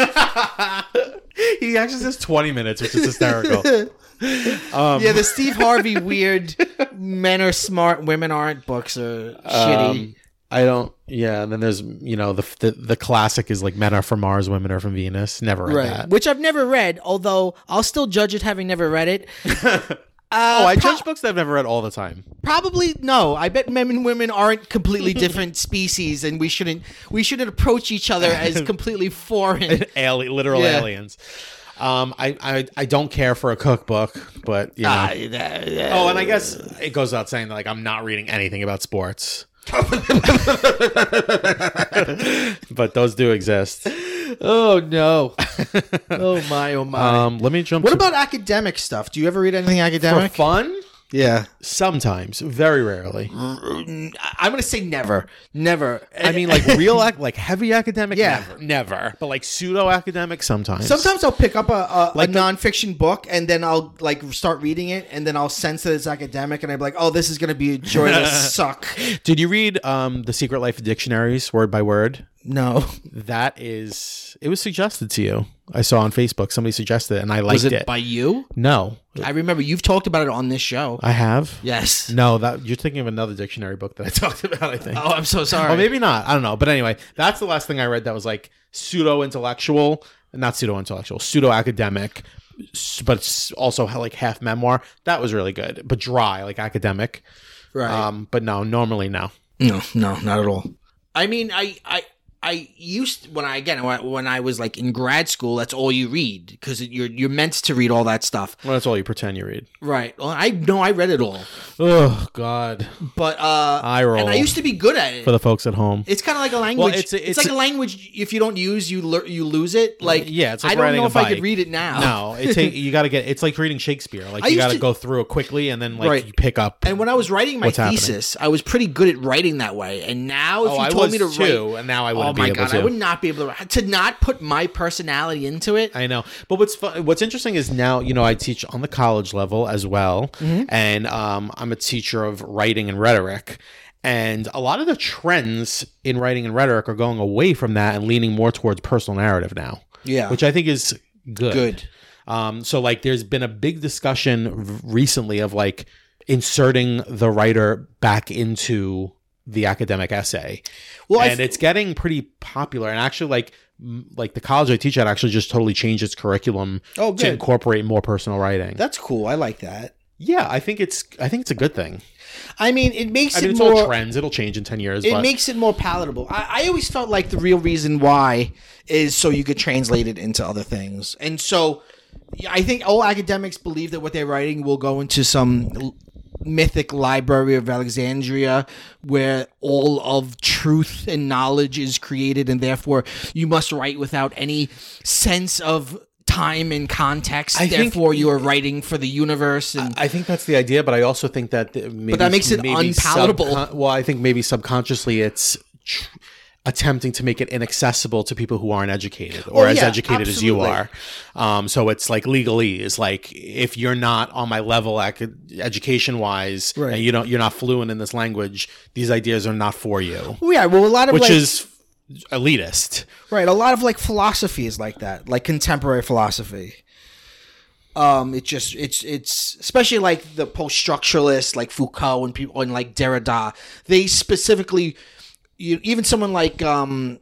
Speaker 2: He actually says twenty minutes, which is hysterical. Um,
Speaker 1: Yeah, the Steve Harvey weird men are smart, women aren't books are shitty.
Speaker 2: Um, I don't. Yeah, and then there's you know the, the the classic is like men are from Mars, women are from Venus. Never read
Speaker 1: Right.
Speaker 2: that.
Speaker 1: Which I've never read, although I'll still judge it having never read it.
Speaker 2: oh, I
Speaker 1: pro-
Speaker 2: judge books that I've never read all the time.
Speaker 1: Probably no. I bet men and women aren't completely different species, and we shouldn't we shouldn't approach each other as completely foreign.
Speaker 2: Ali- literal
Speaker 1: Yeah.
Speaker 2: aliens. Um, I, I I don't care for a cookbook, but you know.
Speaker 1: Ah, that- that-
Speaker 2: oh, and I guess it goes without saying that like I'm not reading anything about sports. But those do exist.
Speaker 1: oh no! Oh my! Oh my!
Speaker 2: Um, let me jump.
Speaker 1: what
Speaker 2: to,
Speaker 1: about academic stuff? Do you ever read anything
Speaker 2: for
Speaker 1: academic?
Speaker 2: fun?
Speaker 1: Yeah,
Speaker 2: Sometimes, very rarely.
Speaker 1: I'm gonna say never, never.
Speaker 2: I mean, like real, ac- like heavy academic.
Speaker 1: Yeah.
Speaker 2: never, never. But like pseudo academic, sometimes.
Speaker 1: Sometimes I'll pick up a, a,
Speaker 2: Like
Speaker 1: a
Speaker 2: the-
Speaker 1: nonfiction book and then I'll like start reading it and then I'll sense that it's academic and I'm like, oh, this is gonna be a joyless suck.
Speaker 2: Did you read um the Secret Life of Dictionaries word by word?
Speaker 1: No,
Speaker 2: That is, it was suggested to you. I saw on Facebook somebody suggested it, and I liked
Speaker 1: was it,
Speaker 2: it.
Speaker 1: by you?
Speaker 2: no,
Speaker 1: I remember you've talked about it on this show.
Speaker 2: I have.
Speaker 1: Yes.
Speaker 2: No, that you're thinking of another dictionary book that I talked about. I think.
Speaker 1: Oh, I'm so sorry.
Speaker 2: Or maybe not. I don't know. But anyway, that's the last thing I read that was like pseudo intellectual, not pseudo intellectual, pseudo academic, but it's also like half memoir. That was really good, but dry, like academic.
Speaker 1: Right.
Speaker 2: Um, but no, normally no.
Speaker 1: No, no, not at all. I mean, I, I, I used when I again when I- when I was like in grad school, that's all you read because you're you're meant to read all that stuff.
Speaker 2: Well, that's all you pretend you read.
Speaker 1: Right. Well, I know I read it all,
Speaker 2: Oh God,
Speaker 1: but uh,
Speaker 2: I roll.
Speaker 1: and I used to be good at it.
Speaker 2: For the folks at home.
Speaker 1: It's kind of like a language.
Speaker 2: it's
Speaker 1: it's,
Speaker 2: a- it's
Speaker 1: like
Speaker 2: a-
Speaker 1: a language. If you don't use, you lear, you lose it. Like
Speaker 2: Yeah, it's like
Speaker 1: I don't
Speaker 2: riding
Speaker 1: know
Speaker 2: a
Speaker 1: if I
Speaker 2: bike.
Speaker 1: could read it now.
Speaker 2: No, it take you got to get. It's like reading Shakespeare. Like
Speaker 1: I
Speaker 2: you
Speaker 1: used
Speaker 2: got to
Speaker 1: to-
Speaker 2: go through it quickly, and then like
Speaker 1: Right.
Speaker 2: you pick up.
Speaker 1: And when I was writing my
Speaker 2: What's happening?
Speaker 1: thesis, I was pretty good at writing that way. And now, if
Speaker 2: oh,
Speaker 1: you
Speaker 2: I
Speaker 1: told
Speaker 2: was
Speaker 1: me to
Speaker 2: too,
Speaker 1: write,
Speaker 2: and now I
Speaker 1: oh
Speaker 2: wouldn't
Speaker 1: my
Speaker 2: be able
Speaker 1: god,
Speaker 2: to.
Speaker 1: I would not be able to to not put my personality into it.
Speaker 2: I know, but what's fun, what's interesting is now you know I teach on the college level as well,
Speaker 1: Mm-hmm.
Speaker 2: and um, I'm a teacher of writing and rhetoric. And a lot of the trends in writing and rhetoric are going away from that and leaning more towards personal narrative now.
Speaker 1: Yeah.
Speaker 2: which I think is good.
Speaker 1: Good.
Speaker 2: Um, so like there's been a big discussion v- recently of like inserting the writer back into the academic essay.
Speaker 1: Well, I
Speaker 2: and
Speaker 1: th-
Speaker 2: it's getting pretty popular. And actually like m- like the college I teach at actually just totally changed its curriculum
Speaker 1: Oh,
Speaker 2: to
Speaker 1: good.
Speaker 2: incorporate more personal writing.
Speaker 1: That's cool. I like that.
Speaker 2: yeah, I think it's I think it's a good thing.
Speaker 1: I mean, it makes
Speaker 2: I mean
Speaker 1: it
Speaker 2: it's
Speaker 1: more.
Speaker 2: all trends. It'll change in ten years.
Speaker 1: It
Speaker 2: but
Speaker 1: makes it more palatable. I, I always felt like the real reason why is so you could translate it into other things. And so yeah, I think all academics believe that what they're writing will go into some l- mythic library of Alexandria where all of truth and knowledge is created, and therefore you must write without any sense of time and context.
Speaker 2: I think-
Speaker 1: therefore you are writing for the universe. And
Speaker 2: I think that's the idea, but I also think that th- maybe
Speaker 1: that makes it
Speaker 2: maybe
Speaker 1: unpalatable.
Speaker 2: subcon- well, I think maybe subconsciously it's tr- attempting to make it inaccessible to people who aren't educated or
Speaker 1: Oh,
Speaker 2: as
Speaker 1: yeah,
Speaker 2: educated as you
Speaker 1: absolutely.
Speaker 2: are. Um, so it's like legalese. Like if you're not on my level ac- education wise,
Speaker 1: Right.
Speaker 2: and you don't, you're not fluent in this language, these ideas are not for you,
Speaker 1: Well, yeah, well, a lot of
Speaker 2: which
Speaker 1: like,
Speaker 2: is elitist.
Speaker 1: right. A lot of like philosophy is like that, like contemporary philosophy. Um, it just it's it's especially like the post-structuralists like Foucault and people and like Derrida. They specifically, you, even someone like um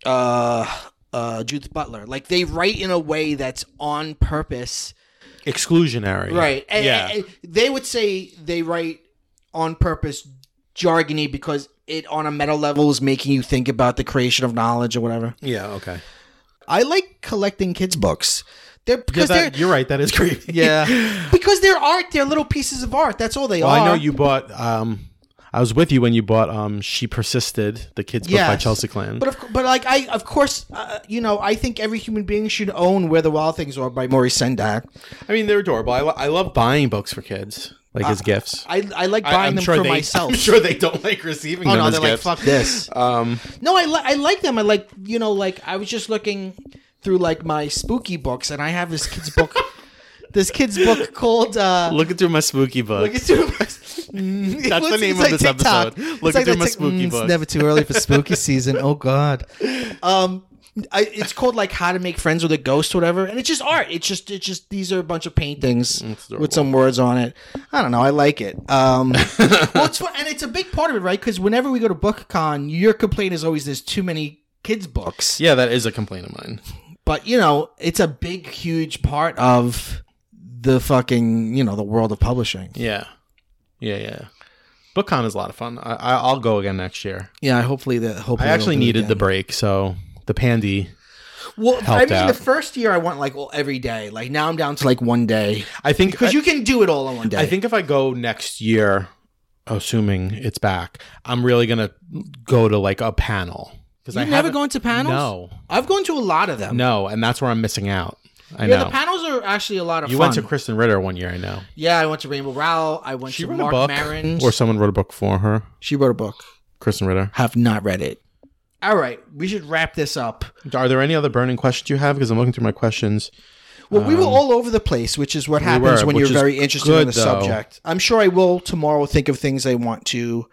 Speaker 1: uh uh Judith Butler, like they write in a way that's on purpose.
Speaker 2: Exclusionary.
Speaker 1: Right. And,
Speaker 2: yeah.
Speaker 1: and they would say they write on purpose jargony because it on a meta level is making you think about the creation of knowledge or whatever.
Speaker 2: yeah. Okay.
Speaker 1: I like collecting kids' books. They're
Speaker 2: Yeah,
Speaker 1: because
Speaker 2: that,
Speaker 1: they're
Speaker 2: you're right. That is creepy.
Speaker 1: yeah. because they're art, they're little pieces of art. That's all they
Speaker 2: Well,
Speaker 1: are.
Speaker 2: I know you bought. Um, I was with you when you bought. Um, She Persisted, the kids' book by
Speaker 1: Yes.
Speaker 2: Chelsea Clan.
Speaker 1: But of, but like I of course uh, you know I think every human being should own Where the Wild Things Are by Maurice Sendak.
Speaker 2: I mean, they're adorable. I, lo- I love buying books for kids, like as gifts.
Speaker 1: I I like
Speaker 2: I-
Speaker 1: buying
Speaker 2: I'm
Speaker 1: them
Speaker 2: sure
Speaker 1: for
Speaker 2: they,
Speaker 1: myself.
Speaker 2: I'm sure they don't like receiving
Speaker 1: Oh
Speaker 2: them
Speaker 1: no,
Speaker 2: as
Speaker 1: they're like
Speaker 2: gifts.
Speaker 1: fuck this.
Speaker 2: Um,
Speaker 1: No, I li- I like them. I like you know like I was just looking through like my spooky books and I have this kid's book, this kid's book called. Uh,
Speaker 2: looking through my spooky book.
Speaker 1: Look through my, mm,
Speaker 2: That's the
Speaker 1: it's
Speaker 2: name
Speaker 1: like
Speaker 2: of this
Speaker 1: TikTok.
Speaker 2: episode.
Speaker 1: It's
Speaker 2: Looking
Speaker 1: like
Speaker 2: through
Speaker 1: that
Speaker 2: my
Speaker 1: tic-
Speaker 2: spooky
Speaker 1: mm,
Speaker 2: book.
Speaker 1: It's never too early for spooky season. Oh God. Um, I, it's called like How to Make Friends with a Ghost or whatever, and it's just art. It's just it's just these are a bunch of paintings
Speaker 2: adorable.
Speaker 1: with some words on it. I don't know. I like it. Um, well, it's fun, and it's a big part of it, right? Because whenever we go to BookCon, your complaint is always there's too many kids' books.
Speaker 2: Yeah, that is a complaint of mine.
Speaker 1: But you know, it's a big, huge part of the fucking you know the world of publishing.
Speaker 2: Yeah, yeah, yeah. BookCon is a lot of fun. I, I, I'll go again next year.
Speaker 1: Yeah, hopefully that. Hopefully
Speaker 2: I actually
Speaker 1: they'll do it
Speaker 2: needed
Speaker 1: again.
Speaker 2: the break, so the pandy.
Speaker 1: Well, I
Speaker 2: helped
Speaker 1: mean,
Speaker 2: out.
Speaker 1: the first year I went like well, every day. Like now I'm down to like one day
Speaker 2: I think
Speaker 1: because
Speaker 2: I,
Speaker 1: you can do it all in one day.
Speaker 2: I think if I go next year, assuming it's back, I'm really gonna go to like a panel. Because
Speaker 1: You've
Speaker 2: I
Speaker 1: never
Speaker 2: haven't-
Speaker 1: gone to panels?
Speaker 2: No,
Speaker 1: I've gone to a lot of them.
Speaker 2: no, and that's where I'm missing out. I
Speaker 1: Yeah,
Speaker 2: know.
Speaker 1: the panels are actually a lot of
Speaker 2: You
Speaker 1: fun.
Speaker 2: went to Kristen Ritter one year, I know.
Speaker 1: Yeah, I went to Rainbow Rowell. I went
Speaker 2: She
Speaker 1: to
Speaker 2: wrote
Speaker 1: Mark
Speaker 2: a book,
Speaker 1: Maron.
Speaker 2: or someone wrote a book for her.
Speaker 1: She wrote a book.
Speaker 2: Kristen Ritter.
Speaker 1: Have not read it. All right, we should wrap this up.
Speaker 2: Are there any other burning questions you have? Because I'm looking through my questions.
Speaker 1: Well, we were all over the place, which is what
Speaker 2: we
Speaker 1: happens
Speaker 2: were,
Speaker 1: when
Speaker 2: which
Speaker 1: you're
Speaker 2: is
Speaker 1: very interested in
Speaker 2: good,
Speaker 1: the
Speaker 2: though.
Speaker 1: subject. I'm sure I will tomorrow think of things I want to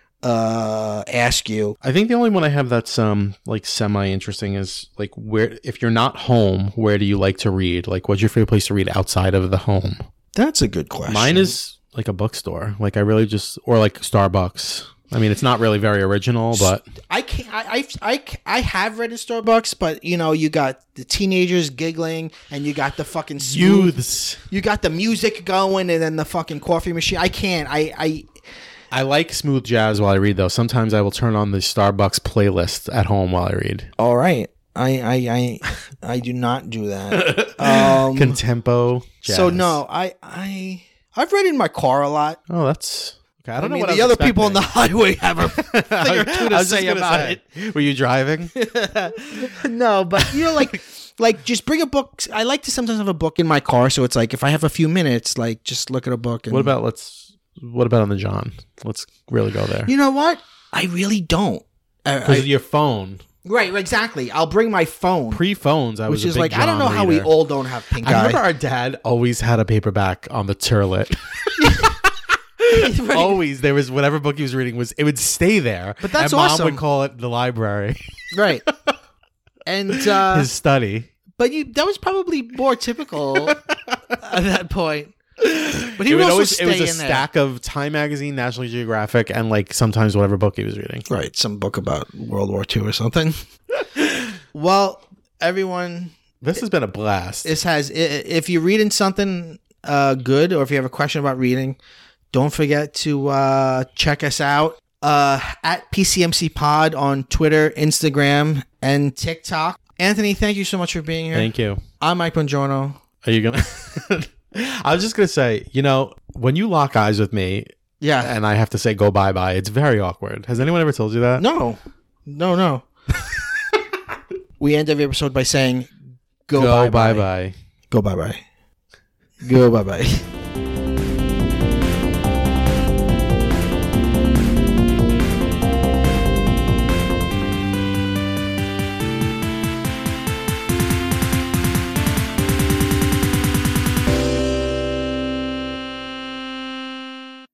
Speaker 1: uh, ask you.
Speaker 2: I think the only one I have that's um like semi interesting is like where if you're not home, where do you like to read? Like, what's your favorite place to read outside of the home?
Speaker 1: That's a good question.
Speaker 2: Mine is like a bookstore. Like I really just or like Starbucks. I mean, it's not really very original, but
Speaker 1: I can't. I, I, I, I have read at Starbucks, but you know, you got the teenagers giggling, and you got the fucking smooth,
Speaker 2: youths.
Speaker 1: you got the music going, and then the fucking coffee machine. I can't. I, I.
Speaker 2: I like smooth jazz while I read, though. Sometimes I will turn on the Starbucks playlist at home while I read.
Speaker 1: All right. I, I, I, I do not do that. Um,
Speaker 2: Contempo jazz.
Speaker 1: so no, I, I, I've read in my car a lot.
Speaker 2: Oh, that's okay. I
Speaker 1: I
Speaker 2: don't know
Speaker 1: mean,
Speaker 2: what I
Speaker 1: the
Speaker 2: was
Speaker 1: other people on the
Speaker 2: expecting.
Speaker 1: highway have a thing or two
Speaker 2: I
Speaker 1: to
Speaker 2: was just
Speaker 1: say
Speaker 2: gonna
Speaker 1: about
Speaker 2: say,
Speaker 1: it.
Speaker 2: Were you driving?
Speaker 1: No, but you know, like, like just bring a book. I like to sometimes have a book in my car, so it's like if I have a few minutes, like just look at a book. And,
Speaker 2: What about let's? What about on the John? Let's really go there.
Speaker 1: You know what? I really don't. Uh,
Speaker 2: Because
Speaker 1: I-
Speaker 2: of your phone.
Speaker 1: right, exactly. I'll bring my phone,
Speaker 2: Pre phones, I was
Speaker 1: which
Speaker 2: a
Speaker 1: is
Speaker 2: big
Speaker 1: like I don't know
Speaker 2: John
Speaker 1: how we
Speaker 2: reader.
Speaker 1: all don't have pink
Speaker 2: I remember
Speaker 1: eye.
Speaker 2: our dad always had a paperback on the turlet. Always, there was whatever book he was reading was it would stay there.
Speaker 1: But that's
Speaker 2: and mom
Speaker 1: awesome.
Speaker 2: would call it the library,
Speaker 1: Right, and uh,
Speaker 2: his study.
Speaker 1: but you that was probably more typical at that point. But he
Speaker 2: It
Speaker 1: would
Speaker 2: would
Speaker 1: also
Speaker 2: always
Speaker 1: stay
Speaker 2: it was a
Speaker 1: in there.
Speaker 2: stack of Time magazine, National Geographic, and like sometimes whatever book he was reading.
Speaker 1: Right, some book about World War Two or something. Well, everyone,
Speaker 2: This has been a blast.
Speaker 1: this has i- if you're reading something uh, good, or if you have a question about reading, don't forget to uh, check us out uh, at P C M C Pod on Twitter, Instagram, and TikTok. Anthony, thank you so much for being here.
Speaker 2: Thank you.
Speaker 1: I'm Mike Bongiorno.
Speaker 2: Are you gonna? I was just gonna say, you know, when you lock eyes with me
Speaker 1: Yeah.
Speaker 2: and I have to say go bye bye, it's very awkward. Has anyone ever told you that?
Speaker 1: No, no, no. We end every episode by saying, "Go,
Speaker 2: Go
Speaker 1: bye
Speaker 2: bye
Speaker 1: bye,
Speaker 2: bye.
Speaker 1: go bye bye, go bye bye."